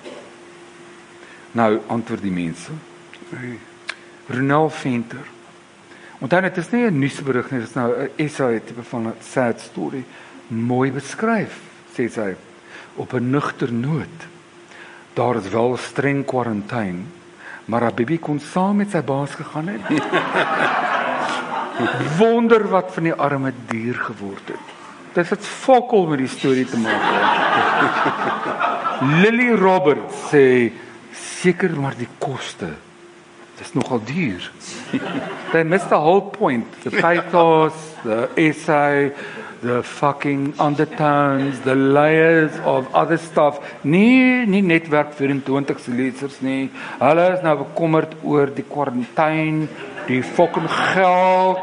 [SPEAKER 2] Nou antwoord die mense. Ronald Venter. Onthou, dit is nie 'n nuusberig nie, dit is nou 'n essay tipe van 'n sad story. Mooi beskryf, sê sy, op 'n nugter noot. Daar is wel streng kwarantyne, maar haar Bibi kon saam met sy baas gegaan het. Wonder wat van die arme dier geword het. Dit het fokol met die storie te maak. Lily Roberts sê, seker maar die koste. Dis nogal duur. They missed the whole point. The pathos, the essay, the fucking undertones, the layers of other stuff. Nie netwerk 24 se lesers nie. Hulle is nou bekommerd oor die kwarantyne, die fucking geld.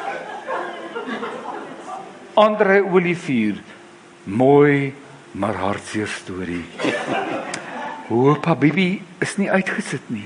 [SPEAKER 2] Andre Olivier, mooi maar hartseer storie. Hoopa Bibi is nie uitgesit nie.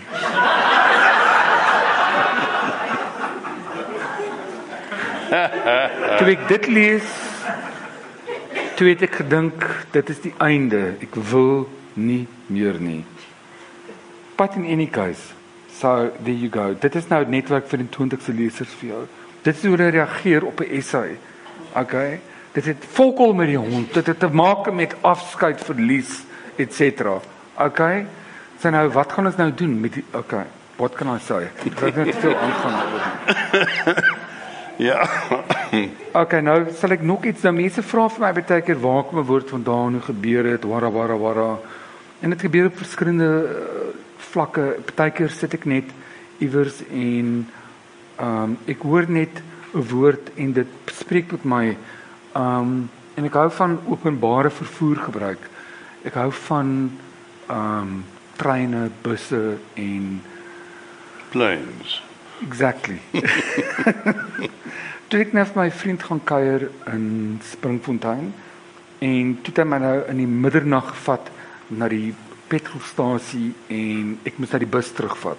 [SPEAKER 2] Toe ek dit lees, toe het ek gedink, dit is die einde, ek wil nie meer nie. But in any case, so there you go. Dit is nou 'n netwerk vir die 20ste lesers vir jou. Dit is hoe hulle reageer op 'n essay. Okay? Dit het fokol met die hond, dit het te maak met afskeid, verlies, etc. Okay? So nou, wat gaan ons nou doen met die, okay, what can I say? Ek wil net veel aangaan oor.
[SPEAKER 1] Ja.
[SPEAKER 2] Okay, nou sal ek nog iets, nou mense vra vir my baie keer, waar kom 'n woord vandaan, hoe gebeur dit, wara. En dit gebeur op verskillende vlakke. Baie keer sit ek net iewers en ek hoor net 'n woord en dit spreek met my. En ek hou van openbare vervoer gebruik. Ek hou van treine, busse en
[SPEAKER 1] Planes.
[SPEAKER 2] Exactly. Toe ek net my vriend gaan kuier in Springfontein en toe het hy my nou in die middernag gevat na die petrolstasie en ek moes na die bus terugvat.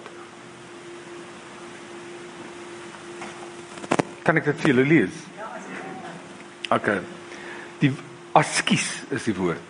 [SPEAKER 2] Kan ek dit vir julle lees? Okay. Die askies is die woord.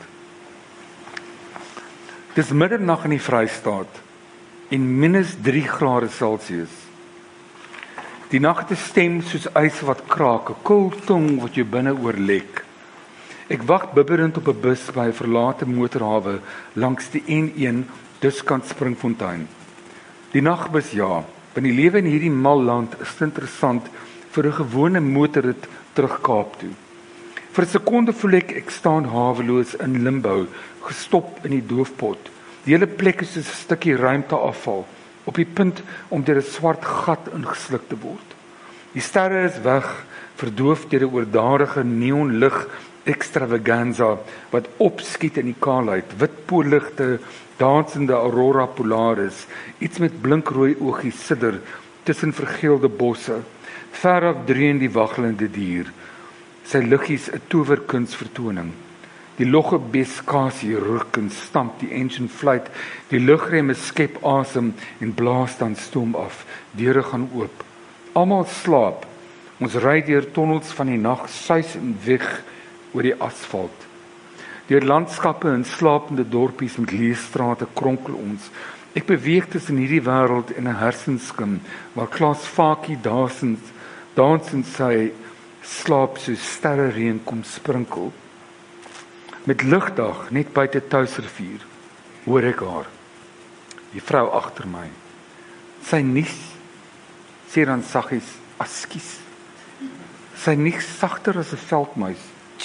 [SPEAKER 2] Dis middernag in die Vrystaat en minus 3 grade Celsius. Die nag het 'n stem soos ys wat kraak, 'n koel tong wat jou binne oorlek. Ek wag bibberend op 'n bus by 'n verlate motorhawe langs die N1 diskant Springfontein. Die nagbus ja, want die lewe in hierdie mal land is interessant vir 'n gewone motorrit terug Kaap toe. Vir 'n sekonde voel ek staan haweloos in limbo, gestop in die doofpot. Die hele plek is soos 'n stukkie ruimte afval, op die punt om deur 'n swart gat ingesluk te word. Die sterre is weg, verdoof deur 'n oordadige neonlig extravaganza wat opskiet in die kaalheid, wit poolligte, dansende aurora polaris, iets met blinkrooi oogies sidder tussen vergeelde bosse, veraf dreun die waggelende dier. Sy liggies 'n towerkunsvertoning. Die logge beskasie ruk en stamp die engine fluit, die lugremme skep asem en blaas dan stoom af, deure gaan oop. Almal slaap, ons ry deur tonnels van die nag, suis en weg oor die asfalt. Deur landskappe en slapende dorpies met leë strate kronkel ons, Ek beweeg tussen hierdie wêreld en 'n hersenskim waar Klaas Fakie dansend sy slaap so sterrereën kom sprinkel. Met ligdag net buite Tuisrivier hoor ek haar. Die vrou agter my. Sy nies, sê dan saggies, askies. Sy nies sagter as 'n veldmuis.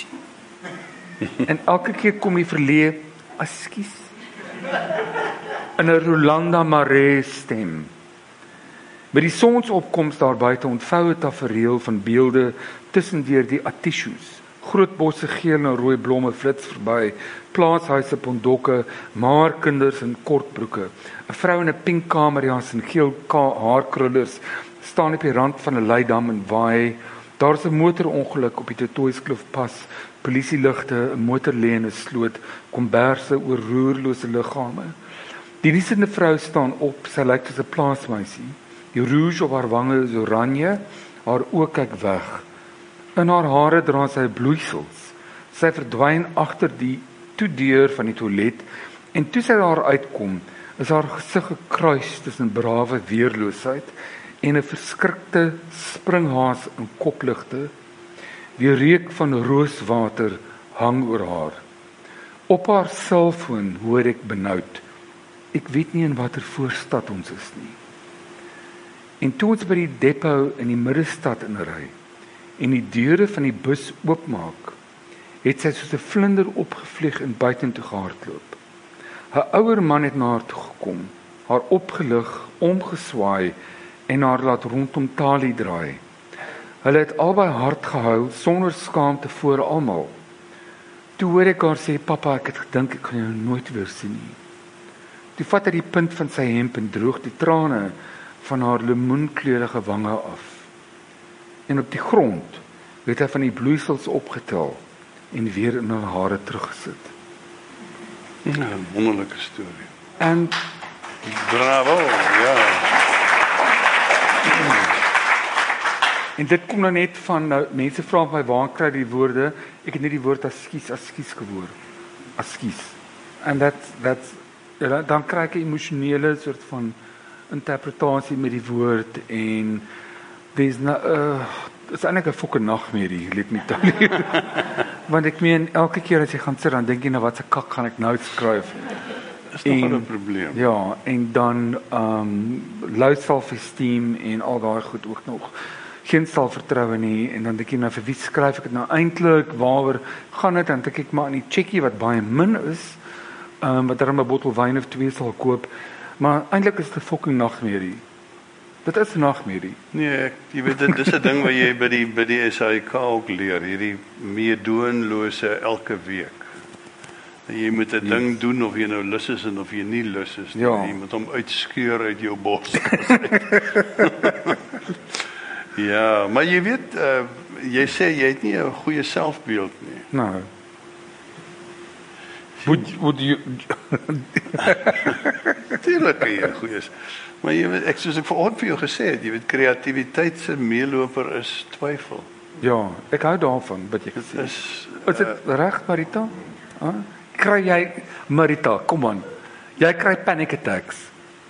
[SPEAKER 2] En elke keer kom die verleë, askies, in 'n Rolanda Maree stem. Met die sonsopkoms daar buite ontvou 'n tafereel van beelde tussendeur die atishoes. Groot bosse geel en rooi blomme flits verby, plaashuise pondokke, maar kinders in kortbroeke. 'n Vrou in 'n pink kamerjas en geel haarkrullers staan op die rand van 'n leidam en waai. Daar's 'n motorongeluk op die Totoiskloof pas, polisieligte, 'n motor lê in 'n sloot, komberse oor roerlose liggame. Die niesende vrou staan op, sy lyk soos 'n plaasmeisie. Die rouge op haar wange is oranje, haar oë kyk weg. In haar hare dra sy bloeisels. Sy verdwyn agter die toedeur van die toilet en toe sy daar uitkom, is haar gesig gekruis tussen brawe weerloosheid en 'n verskrikte springhaas in kopligte. Die reuk van rooswater hang oor haar. Op haar selfoon hoor ek benoud. Ek weet nie in watter voorstad ons is nie. En toe ons by die depot in die middestad inry en die deure van die bus oopmaak, het sy soos 'n vlinder opgevlieg en buitentoe gehardloop. 'n Ouer man het na haar toe gekom, haar opgelig, omgeswaai en haar laat rondom talie draai. Hulle het albei hard gehuil sonder skaamte voor almal. Toe hoor ek haar sê, "Pappa, ek het gedink ek gaan jou nooit weer sien nie." Toe vat hy die punt van sy hemp en droog die trane van haar lemoenkleurige wange af. En op die grond het hy van die bloeisels opgetel en weer in haar hare teruggesit.
[SPEAKER 1] Ja, 'n wonderlike storie.
[SPEAKER 2] En
[SPEAKER 1] Bravo, ja.
[SPEAKER 2] En dit kom nou net van, nou, mense vra my waar kry die woorde, ek het net die woord askies gehoor. Askies. En dan kry ek 'n emosionele soort van interpretasie met die woord en dis is eintlik 'n fucking nagmerrie, let me tell you. Want ek meen elke keer as jy gaan sit dan dink jy nou wat se kak gaan ek nou skryf.
[SPEAKER 1] Is nog 'n probleem.
[SPEAKER 2] Ja, en dan low self-esteem en al daai goed ook nog. Geen selfvertroue nie en dan dink jy nou vir wie skryf ek dit nou eintlik, waaroor gaan dit, dan dink ek maar aan die checkie wat baie min is, wat dan 'n bottel wyn of 2 sal koop, maar eintlik is dit 'n fucking nagmerrie. Dit is 'n nagmerrie.
[SPEAKER 1] Nee, jy weet dit is 'n ding wat jy by die SAIK ook leer, hierdie meedoenlose elke week. Jy moet 'n ding doen of jy nou lus is en of jy nie lus is nie.
[SPEAKER 2] Ja.
[SPEAKER 1] Jy moet hom uitskeur uit jou bors. Ja, maar jy weet, jy sê jy het nie 'n goeie selfbeeld nie.
[SPEAKER 2] Nou. Would you
[SPEAKER 1] Tuurlik jy 'n goeie. Maar jy weet, soos ek vanoggend vir jou gesê het, jy weet kreatiwiteit se meeloper is twyfel.
[SPEAKER 2] Ja, ek hou daarvan wat jy gesê het. Is dit reg, Marita? Kry jy Marita, kom aan. Jy kry panic attacks.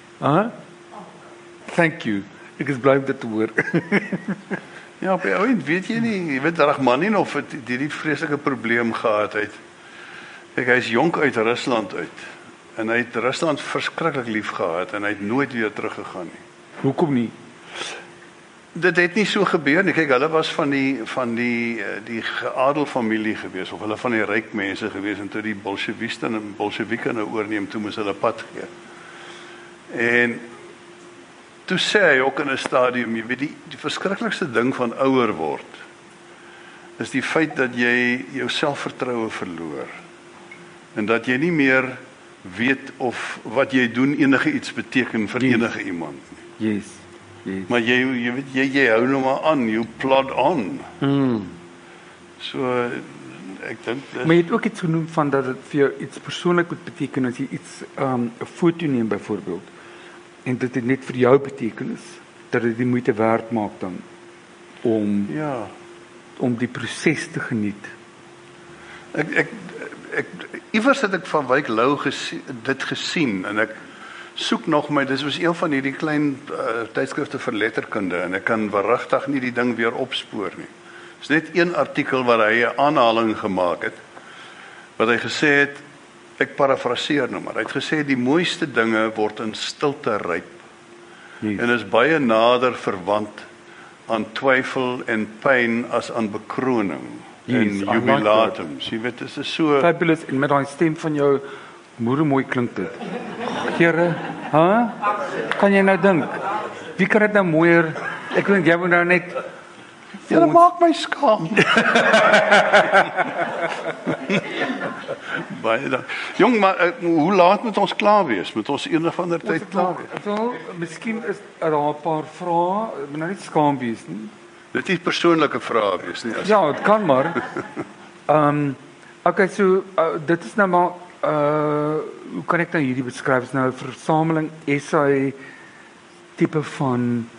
[SPEAKER 2] Thank you. Ek is bly om dit te hoor.
[SPEAKER 1] Ja, op die ouend weet jy nie, jy weet Rachmaninoff het hierdie vreeslike probleem gehad het. Kyk, hy is jonk uit Rusland uit. En hy het Rusland verskriklik lief gehad en hy het nooit weer teruggegaan nie.
[SPEAKER 2] Hoekom nie?
[SPEAKER 1] Dit het nie so gebeur nie. Kyk, hulle was van die geadelfamilie gewees of hulle van die ryk mense gewees en toe die Bolsjewieke nou oorneem, toe moes hulle pad gee. En toe sê hy ook in 'n stadium, jy weet die verskriklikste ding van ouer word is die feit dat jy jou selfvertroue verloor en dat jy nie meer weet of wat jy doen enige iets beteken vir enige iemand nie.
[SPEAKER 2] Yes.
[SPEAKER 1] Maar jy weet jy hou nou maar aan, you plod on. So ek dink
[SPEAKER 2] Maar jy het ook iets genoem van dat dit vir jou iets persoonlik moet beteken as jy iets 'n foto neem byvoorbeeld. En dit het net vir jou betekenis dat dit die moeite werd maak dan om die proses te geniet.
[SPEAKER 1] Ek iewers het ek van Wyk Lou dit gesien en ek soek nog my, dis was een van hierdie klein tydskrifte vir letterkunde en ek kan waaragtig nie die ding weer opspoor nie. Dis net een artikel waar hy 'n aanhaling gemaak het, wat hy gesê het, ek parafraseer nou maar, hy het gesê die mooiste dinge word in stilte ryp, en is baie nader verwant aan twyfel en pyn as aan bekroning en jubilatum. Jy weet, dit is so
[SPEAKER 2] Fabulous, en met daai stem van jou, mooi klink dit. Here, kan jy nou dink, wie kan dit nou mooier, ek dink jy moet nou net,
[SPEAKER 1] Julle maak my skaam. Baie dank. Jong, maar hoe laat moet ons klaar wees? Moet ons eendag ander tyd klaar wees?
[SPEAKER 2] Wel, miskien is daar 'n paar vrae, moet nou nie skaam wees nie.
[SPEAKER 1] Dit is persoonlike vrae wees nie.
[SPEAKER 2] Ja, dit kan maar. Okay, so dit is nou maar hoe kan ek nou hierdie beskryf? Dit is nou 'n versameling essay tipe van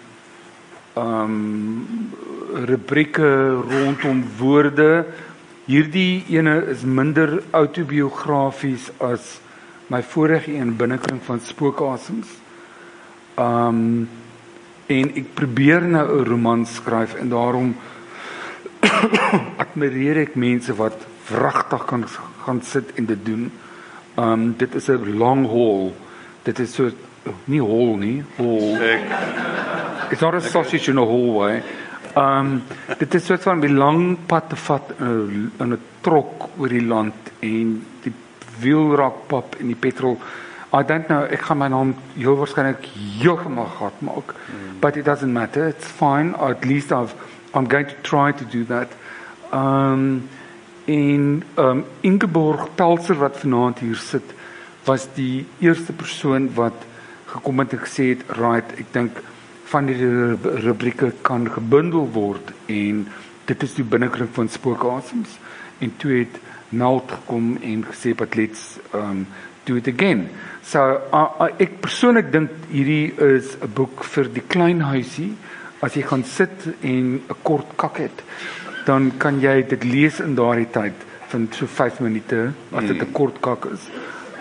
[SPEAKER 2] rubrieke rondom woorde. Hierdie ene is minder autobiografies as my vorige een, Binnekring van Spookasems. En ek probeer nou 'n roman skryf en daarom admireer ek mense wat wragtig kan gaan sit en dit doen. Dit is 'n long haul. Dit is so nie hol nie, hol. It's not a sausage in a hallway. Dit is soort van 'n lang pad te vat in 'n trok oor die land en die wiel raak pap en die petrol. I don't know, ek gaan my naam heel waarskynlik heeltemal gat maak. But it doesn't matter. It's fine. At least I'm going to try to do that. Ingeborg Pelser wat vanaand hier sit, was die eerste persoon wat gekom het en gesê het, right, ek dink van die rubrieke kan gebundel word en dit is die Binnekring van Spookasems. En toe het Nalt gekom en gesê, but let's do it again. So ek persoonlik dink hierdie is 'n boek vir die klein huisie. As jy gaan sit en 'n kort kak het, dan kan jy dit lees in daardie tyd van so 5 minute as dit 'n kort kak is.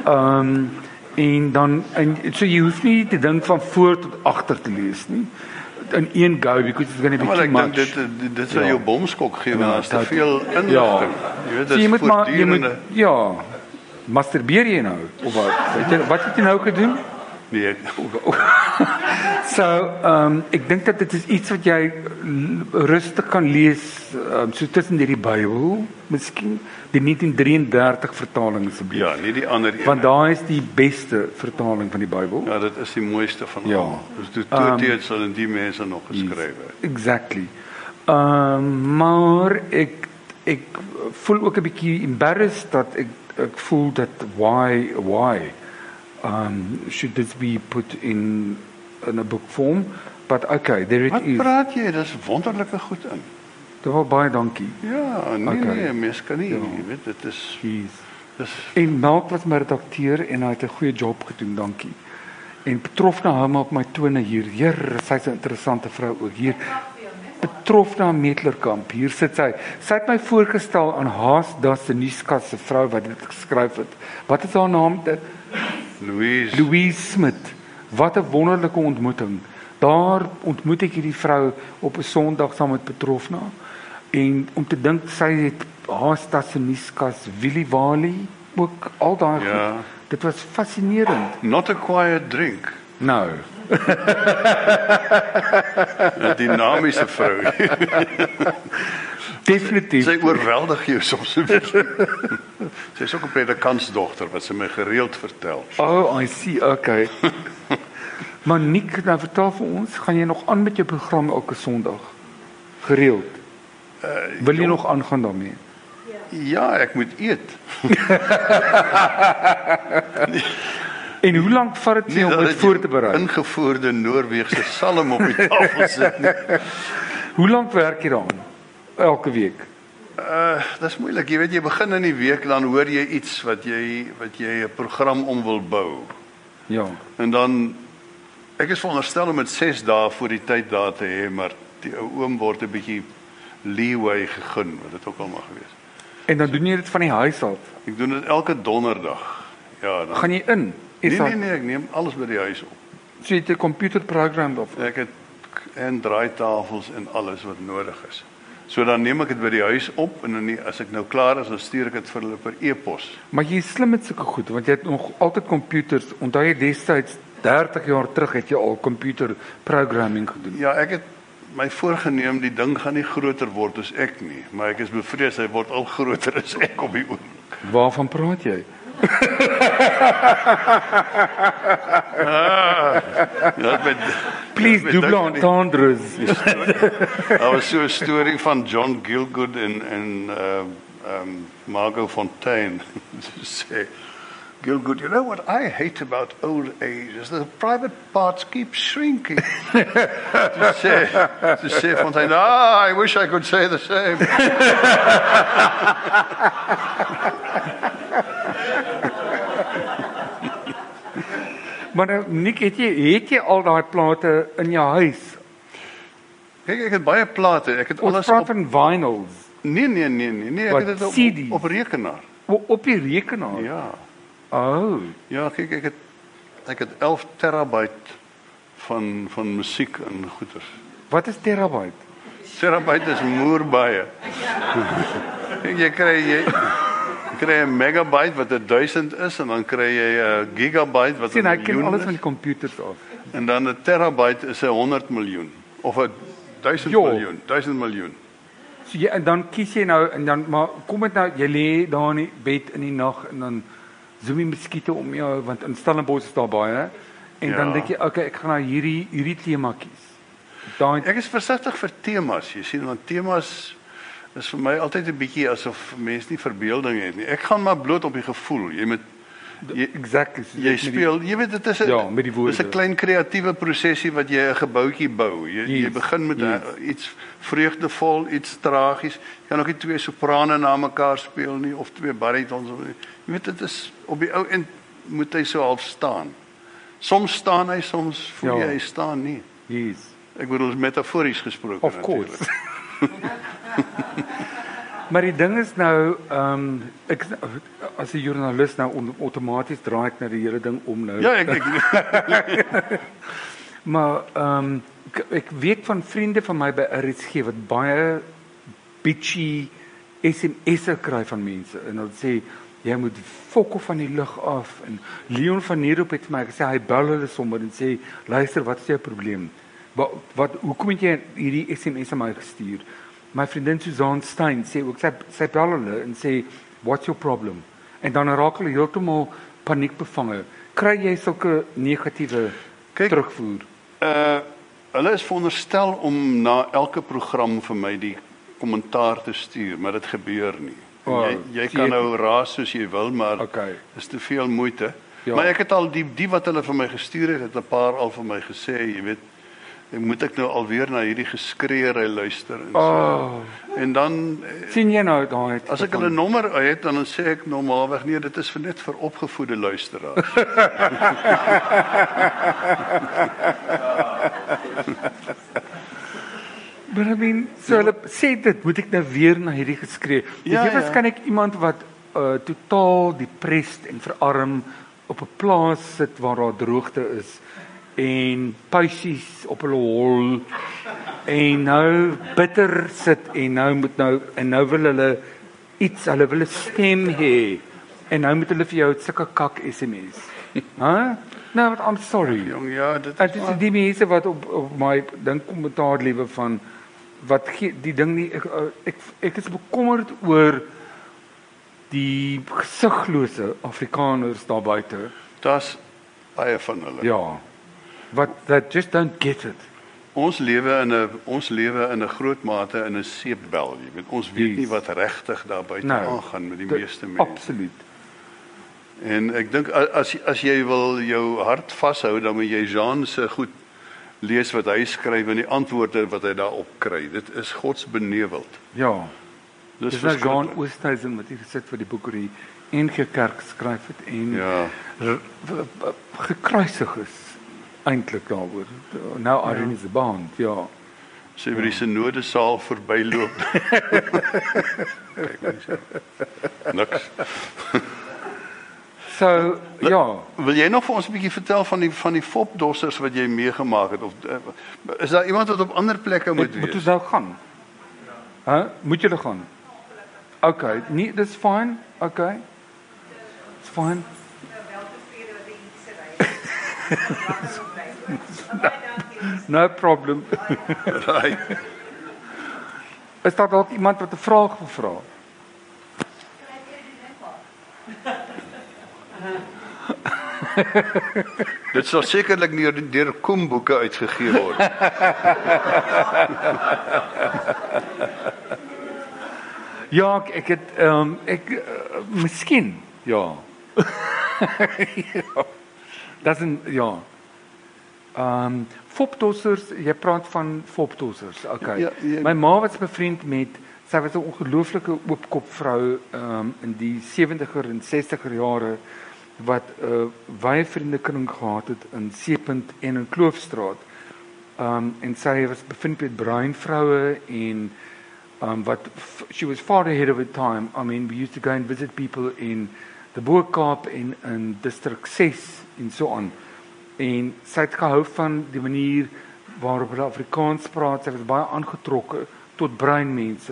[SPEAKER 2] So jy hoef nie te dink van voor tot agter te lees nie. In een go, because it's going to be too much.
[SPEAKER 1] Dit sal jou bomskok gee, want daar's te veel inligting. Jy weet, dit is voortdurende.
[SPEAKER 2] Masturbeer jy nou? Of wat het jy nou gedoen?
[SPEAKER 1] Nee.
[SPEAKER 2] Ek dink dat dit is iets wat jy rustig kan lees, so tussen die Bybel, miskien die 1933 vertaling asseblief.
[SPEAKER 1] Ja, nie die ander een.
[SPEAKER 2] Want daar is die beste vertaling van die Bybel.
[SPEAKER 1] Ja, dit is die mooiste van almal. Dus toe sal in die mense nog geskryf het.
[SPEAKER 2] Exactly. Maar ek voel ook 'n bietjie embarrassed dat ek voel dat why should this be put in a book form, but okay, there it is.
[SPEAKER 1] Wat praat jy? Dis wonderlike goed in.
[SPEAKER 2] Dit was baie dankie.
[SPEAKER 1] Ja, nee, mens kan nie, jy weet, dit is En Melk was my redakteur en hy het 'n goeie job gedoen, dankie. En Petrofna hou maar op my tone hier. Sy's 'n interessante vrou ook hier. Petrofna Metlerkamp, hier sit sy. Sy het my voorgestel aan Haas Dasseniska se vrou wat dit geskryf het. Wat is haar naam? Louise Smit. Wat 'n wonderlike ontmoeting. Daar ontmoet ek hierdie vrou op 'n Sondag saam met Petrofna. En om te dink sy het Haas Dasseniska se Willie Wally ook al daai goed. Dit was fascinerend. Not a quiet drink.
[SPEAKER 2] No.
[SPEAKER 1] 'n dinamiese vrou.
[SPEAKER 2] Definitief.
[SPEAKER 1] Sy oorweldig jou soms 'n bietjie. Sy is ook 'n predikantsdogter wat sy my gereeld vertel.
[SPEAKER 2] Oh, I see. Okay. Maar Nick, nou vertel vir ons, gaan jy nog aan met jou program elke Sondag? Gereeld? Wil jy nog aangaan daarmee?
[SPEAKER 1] Ja, ek moet eet.
[SPEAKER 2] En hoe lank vat dit vir om dit voor te berei?
[SPEAKER 1] Ingevoerde Noorweegse salm op die tafel sit nie.
[SPEAKER 2] Hoe lank werk jy daaraan? Elke week?
[SPEAKER 1] Dis moeilik. Jy weet, jy begin in die week, dan hoor jy iets wat jy 'n program om wil bou.
[SPEAKER 2] Ja.
[SPEAKER 1] En dan ek is veronderstel om dit 6 dae voor die tyd daar te hê, maar die ou oom word 'n bietjie leeway gegee, wat dit ook al mag wees.
[SPEAKER 2] En dan doen jy dit van die huis af?
[SPEAKER 1] Ek doen dit elke donderdag. Ja, dan
[SPEAKER 2] gaan jy in?
[SPEAKER 1] Nee, ek neem alles by die huis op.
[SPEAKER 2] So jy het 'n computerprogram of
[SPEAKER 1] Ek het en draaitafels en alles wat nodig is. So dan neem ek dit by die huis op en dan as ek nou klaar is, dan stuur ek dit vir hulle per e-pos.
[SPEAKER 2] maar jy is slim met sulke goed want jy het nog altyd computers. Onthou jy destyds 30 jaar terug het jy al computerprogramming gedoen.
[SPEAKER 1] Ja, ek het my voorgenem die ding gaan nie groter word as ek nie, maar ek is bevrees hy word al groter as ek op die oomblik.
[SPEAKER 2] Waarvan praat jy?
[SPEAKER 1] Ja, met
[SPEAKER 2] Please double entendres.
[SPEAKER 1] Daar was so 'n storie van John Gielgud en Margot Fontein. Sê Gielgud, you know what I hate about old age is the private parts keep shrinking. To say Fontaine, I wish I could say the same.
[SPEAKER 2] Maar nou, Nick, het jy al daai plate in jou huis?
[SPEAKER 1] Kijk, ek het baie plate. Ek het
[SPEAKER 2] Ons
[SPEAKER 1] alles
[SPEAKER 2] praat
[SPEAKER 1] op...
[SPEAKER 2] van vinyls.
[SPEAKER 1] Nee, ek
[SPEAKER 2] Wat,
[SPEAKER 1] het dit
[SPEAKER 2] CD's?
[SPEAKER 1] op rekenaar.
[SPEAKER 2] Op die rekenaar?
[SPEAKER 1] Ja.
[SPEAKER 2] Oh.
[SPEAKER 1] Ja, kyk, ek het 11 terabyte van musiek en goeders.
[SPEAKER 2] Wat is terabyte?
[SPEAKER 1] Terabyte is moer baie. Kijk, jy kry 'n megabyte wat 1000 is en dan kry jy 'n gigabyte wat 'n
[SPEAKER 2] Sien, hy ken
[SPEAKER 1] miljoen
[SPEAKER 2] alles
[SPEAKER 1] is.
[SPEAKER 2] van die computers af.
[SPEAKER 1] En dan 'n terabyte is 'n 100 miljoen of 'n 1000
[SPEAKER 2] Jo.
[SPEAKER 1] miljoen, 1000 miljoen.
[SPEAKER 2] So jy, en dan kies jy nou en dan maar kom dit nou jy lê daar in die bed in die nag en dan zoom jy muskiete om jou want in Stellenbosch is daar baie en dan
[SPEAKER 1] Ja.
[SPEAKER 2] dink jy okay, ek gaan nou hierdie tema kies. Daai
[SPEAKER 1] Ek is versigtig vir temas, jy sien, want temas is vir my altyd 'n bietjie asof mense nie verbeelding het nie. Ek gaan maar bloot op die gevoel.
[SPEAKER 2] exactly soos
[SPEAKER 1] Jy
[SPEAKER 2] met die-
[SPEAKER 1] speel, jy weet dit is 'n
[SPEAKER 2] Ja, met die woorde.
[SPEAKER 1] dis 'n klein kreatiewe prosesie wat jy 'n gebouetjie bou. Jy
[SPEAKER 2] Yes,
[SPEAKER 1] begin met
[SPEAKER 2] yes.
[SPEAKER 1] iets vreugdevol, iets tragies. Jy kan ook nie twee soprane na mekaar speel nie of twee baritons of nie. Jy weet dit is op die ou end moet hy so half staan. Soms staan hy, soms voel
[SPEAKER 2] Ja.
[SPEAKER 1] jy hy staan nie.
[SPEAKER 2] Yes.
[SPEAKER 1] Ek bedoel metafories gesproke
[SPEAKER 2] Of course.
[SPEAKER 1] natuurlijk.
[SPEAKER 2] Maar die ding is nou, ek as 'n joernalis nou outomaties draai ek na die hele ding om nou.
[SPEAKER 1] Ja, ek
[SPEAKER 2] Maar ek weet van vriende van my by RSG wat baie bitchy SMS'e kry van mense en hulle sê jy moet fokke van die lug af en Leon van Nierop het vir my gesê hy bel hulle sommer en sê luister wat is jou probleem? Hoekom het jy hierdie SMS aan my gestuur? My vriendin Susan Stein sê ook sy bel hulle en sê what's your problem? En dan raak hulle heeltemal paniekbevange. Kry jy sulke negatiewe
[SPEAKER 1] Kyk,
[SPEAKER 2] terugvoer?
[SPEAKER 1] Hulle is veronderstel om na elke program vir my die kommentaar te stuur, maar dit gebeur nie.
[SPEAKER 2] Oh,
[SPEAKER 1] Jy kan nou raas soos jy wil, maar
[SPEAKER 2] Okay.
[SPEAKER 1] is te veel moeite.
[SPEAKER 2] Ja.
[SPEAKER 1] Maar ek het al die wat hulle vir my gestuur het 'n paar al vir my gesê, jy weet, moet ek nou alweer na hierdie geskreeëry luister en so.
[SPEAKER 2] Oh,
[SPEAKER 1] En dan
[SPEAKER 2] sien jy nou daai
[SPEAKER 1] as ek hulle nommer het, dan sê ek normaalweg nee, dit is net vir opgevoede luisteraars.
[SPEAKER 2] Maar I mean, so hulle sê dit moet ek nou weer na hierdie geskree.
[SPEAKER 1] Ja,
[SPEAKER 2] Jy weet
[SPEAKER 1] ja.
[SPEAKER 2] waarskynlik iemand wat totaal depressed en verarm op 'n plaas sit waar daar droogte is en puisies op hulle hol en nou bitter sit en nou wil hulle iets, hulle wil 'n stem hê en nou moet hulle vir jou sulke kak SMS. Hæ? Nou, but I'm sorry.
[SPEAKER 1] Jong, ja, dit
[SPEAKER 2] Dit is die mense wat op my dink kommentaar liewe van wat die ding nie ek is bekommerd oor die gesiglose Afrikaners daar buite.
[SPEAKER 1] daar's baie van hulle.
[SPEAKER 2] Ja. Wat that just don't get it.
[SPEAKER 1] Ons lewe in 'n groot mate in 'n seepbel, jy weet. Ons weet
[SPEAKER 2] Yes.
[SPEAKER 1] nie wat regtig daar buite
[SPEAKER 2] Nou,
[SPEAKER 1] aangaan met die meeste mense.
[SPEAKER 2] Absoluut.
[SPEAKER 1] En ek dink as jy wil jou hart vashou, dan moet jy Jean se goed lees wat hy skryf en die antwoorde wat hy daarop kry. Dit is godsbeneveld.
[SPEAKER 2] Ja.
[SPEAKER 1] Dis
[SPEAKER 2] Dis nou Jean
[SPEAKER 1] verskriklik.
[SPEAKER 2] Oosthuizen wat hier gesit vir die boek oor die NG Kerk geskryf het en
[SPEAKER 1] Ja.
[SPEAKER 2] gekruisig is eintlik daaroor. Nou Irene is bond, ja.
[SPEAKER 1] Sy by die synodesaal verbyloop. Kyk, niks.
[SPEAKER 2] So, ja.
[SPEAKER 1] Wil jy nog vir ons 'n bietjie vertel van die fopdossers wat jy meegemaak het of is daar iemand wat op ander plekke moet
[SPEAKER 2] Moet
[SPEAKER 1] wees?
[SPEAKER 2] ons nou gaan? Moet julle gaan? Okay, nee, dis fine. Okay. It's fine. No problem.
[SPEAKER 1] Right.
[SPEAKER 2] Is daar dalk iemand wat 'n vraag wil vra?
[SPEAKER 1] Dit sal sekerlik nie deur Koemboeke uitgegee word.
[SPEAKER 2] Ja, ek het miskien, ja. Ja. Dat is een, ja. Fopdossers, jy praat van fopdossers. Okay.
[SPEAKER 1] Ja,
[SPEAKER 2] My ma was bevriend met, sy was 'n ongelooflike oopkop vrou in die 70er en 60er jare wat baie vriendekring gehad het in Seepunt en in Kloofstraat. En sy was bevind met bruin vroue en she was far ahead of her time. I mean, we used to go and visit people in the Bo-Kaap en in District 6 en so aan. En sy het gehou van die manier waarop hulle Afrikaans praat. Sy was baie aangetrokke tot bruin mense.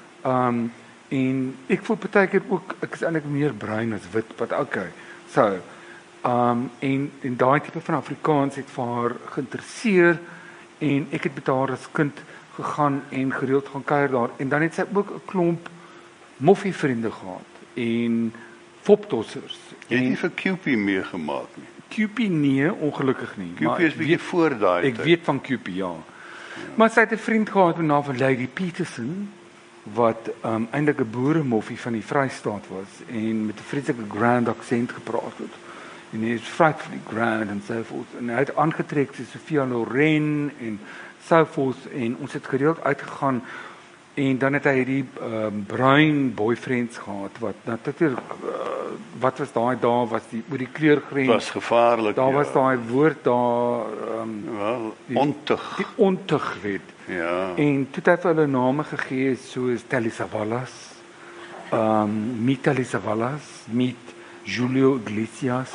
[SPEAKER 2] En ek voel partykeer ook ek is eintlik meer bruin as wit, but okay. So, en daai tipe van Afrikaans het vir haar geïnteresseer en ek het met haar as kind gegaan en gereeld gaan kuier daar. En dan het sy ook 'n klomp moffie vriende gehad en fopdossers.
[SPEAKER 1] Jy het nie vir Cupie meegemaak nie.
[SPEAKER 2] Cupie nee, ongelukkig nie.
[SPEAKER 1] Cupie is bietjie voor daai
[SPEAKER 2] Ek weet van Cupie, ja. Maar sy het 'n vriend gehad met naam van Lady Peterson wat eintlik 'n boeremoffie van die Vrystaat was en met 'n vreeslike grand aksent gepraat het. En hy is frightfully grand en so voort. En hy het aangetrek soos Sophia Loren en so voort en ons het gereeld uitgegaan en dan het hy die bruin boyfriends gehad wat natuurlik wat was daai dae was die oor die kleurgrens.
[SPEAKER 1] Was gevaarlik.
[SPEAKER 2] Daar was daai woord daar
[SPEAKER 1] wel ontug.
[SPEAKER 2] Die ontugwet.
[SPEAKER 1] Ja.
[SPEAKER 2] En toe het hy vir hulle name gegee soos Talisavalas, Mita Savalas, met Julio Iglesias.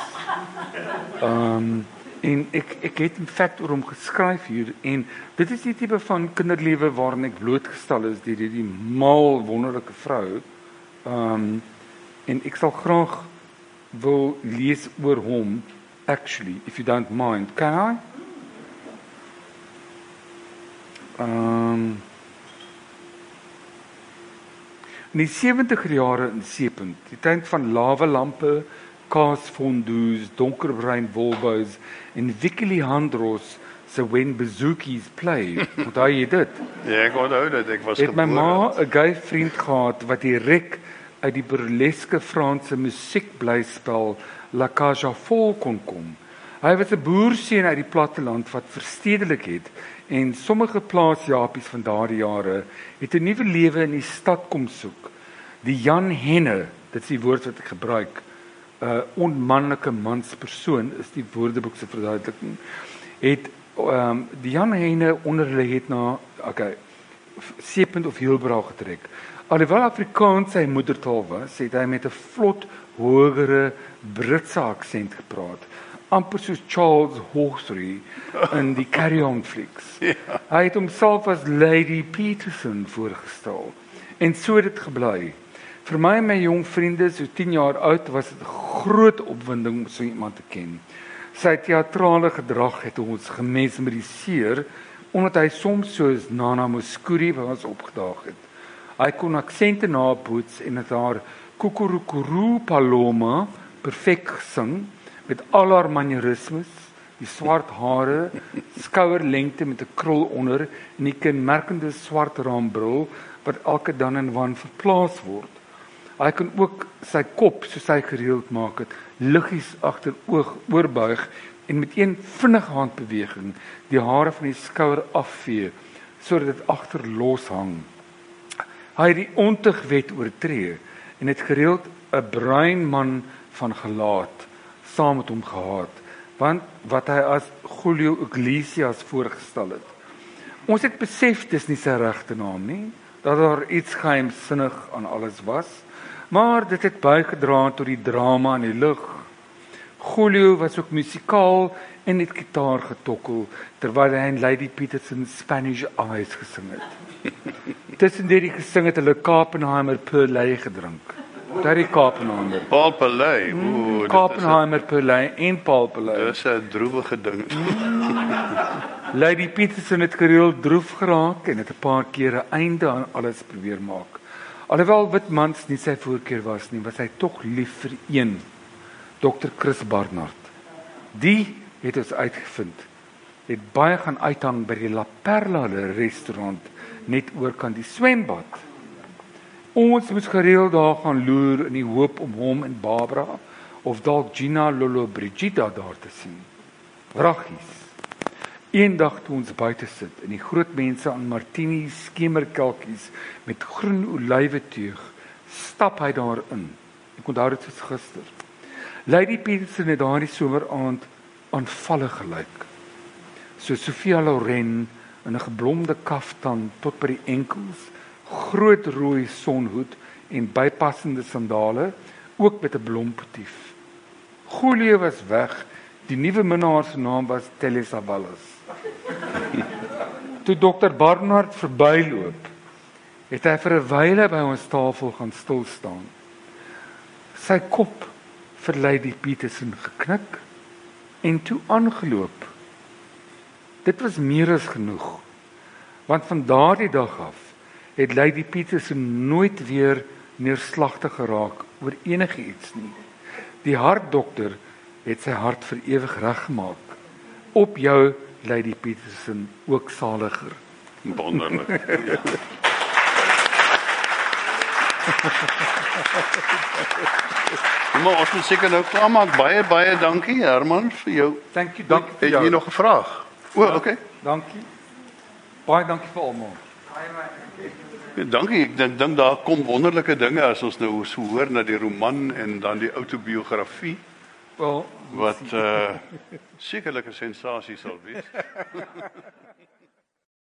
[SPEAKER 2] En ek het in feite oor hom geskryf hier en dit is die tipe van kinderlewe waarin ek blootgestel is deur hierdie mal wonderlike vrou. En ek sal graag wil lees oor hom actually if you don't mind. Can I? In die 70er jare in Seepunt, die tyd van lavalampe, kaasfondues, donkerbruin Volvo's en Vicky Leandros se When Bazookies Play. Onthou jy dit?
[SPEAKER 1] Ja, ek onthou dit. Ek was
[SPEAKER 2] Het my ma
[SPEAKER 1] gebore.
[SPEAKER 2] 'n gay vriend gehad wat direk uit die burleske Franse musiekblyspel La Cage aux Folles kon kom. Hy was 'n boerseun uit die platteland wat verstedelik het en sommige plaasjapies van daardie jare het 'n nuwe lewe in die stad kom soek. Die Jan Henne, dit is die woord wat ek gebruik, onmannelike manspersoon is die Woordeboek se verduideliking, het die Jan Henne onder hulle het na Seepunt of Heilbron getrek. Alhoewel Afrikaans sy moedertaal was, het hy met 'n vlot, hogere Britse aksent gepraat. Amper soos Charles Hawtrey in die Carry On flieks.
[SPEAKER 1] Ja.
[SPEAKER 2] Hy het homself as Lady Peterson voorgestel. En so het dit gebly. Vir my en my jong vriende, so 10 jaar oud, was dit 'n groot opwinding om so iemand te ken. Sy teatrale gedrag het ons gemesmeriseer, omdat hy soms soos Nana Mouskouri by ons opgedaag het. Hy kon aksente naboots en het haar Kukurukuru Paloma perfek gesing, met al haar manierismes, die swart hare, skouerlengte met 'n krul onder en die kenmerkende swart raambril wat elke dan en wan verplaas word. Hy kan ook sy kop, soos hy gereeld maak het, liggies agteroor oorbuig en met een vinnige handbeweging die hare van die skouer afvee sodat dit agter los hang. Hy het die ontugwet oortree en het gereeld 'n bruin man van gelaat saam met hom gehad, want wat hy as Julio Iglesias voorgestel het. Ons het besef dis nie sy regte naam nie, dat daar iets geheimsinnig aan alles was, maar dit het bygedra tot die drama in die lug. Julio was ook musikaal en het gitaar getokkel terwyl hy en Lady Peterson Spanish Eyes gesing het. Tussendeur die gesing het hulle Kapenheimer Perlay gedrink. Daar die Kapenheimer.
[SPEAKER 1] Paul Pelay. Ooh,
[SPEAKER 2] Kapenheimer Perlay en Paul Pelay.
[SPEAKER 1] Dis 'n droewige ding.
[SPEAKER 2] Lady Peterson het gereeld droef geraak en het 'n paar kere einde aan alles probeer maak. Alhoewel Witmans nie sy voorkeur was nie, was hy tog lief vir een, Dr. Chris Barnard. Die het ons uitgevind. Het baie gaan uithang by die La Perla restaurant net oorkant die swembad. Ons moes gereeld daar gaan loer in die hoop om hom en Barbara of dalk Gina Lolo Brigida daar te sien. Wraggies. Eendag toe ons buite sit en die groot mense aan martini skemerkelkies met groen olyweteug, stap hy daarin. Ek onthou dit soos gister. Lady Peterson het daardie someraand aanvallig gelyk. So Sophia Loren in 'n geblomde kaftan tot by die enkels, groot rooi sonhoed en bypassende sandale, ook met 'n blompotief. Julio was weg. Die nuwe minnaar se naam was Telesa Wallis. Toe Dr. Barnard verbyloop, het hy vir 'n wyle by ons tafel gaan stil staan. Sy kop vir Lady Peterson geknik en toe aangeloop. Dit was meer as genoeg, want van daardie dag af het Lady Peterson nooit weer neerslagtig geraak oor enigiets nie. Die hartdokter het sy hart vir ewig reggemaak. Op jou, Lady Peterson, ook saliger.
[SPEAKER 1] Wonderlik. Maar ons moet seker nou klaarmaak. Baie dankie Herman vir jou.
[SPEAKER 2] Thank you, dankie vir
[SPEAKER 1] Het
[SPEAKER 2] jou.
[SPEAKER 1] jy nog 'n vraag? O, okay.
[SPEAKER 2] Dankie. Baie dankie vir almal.
[SPEAKER 1] Ja, dankie. Ek dink daar kom wonderlike dinge as ons nou so hoor na die roman en dan die outobiografie
[SPEAKER 2] Wel,
[SPEAKER 1] wat sekerlik 'n sensasie sal wees.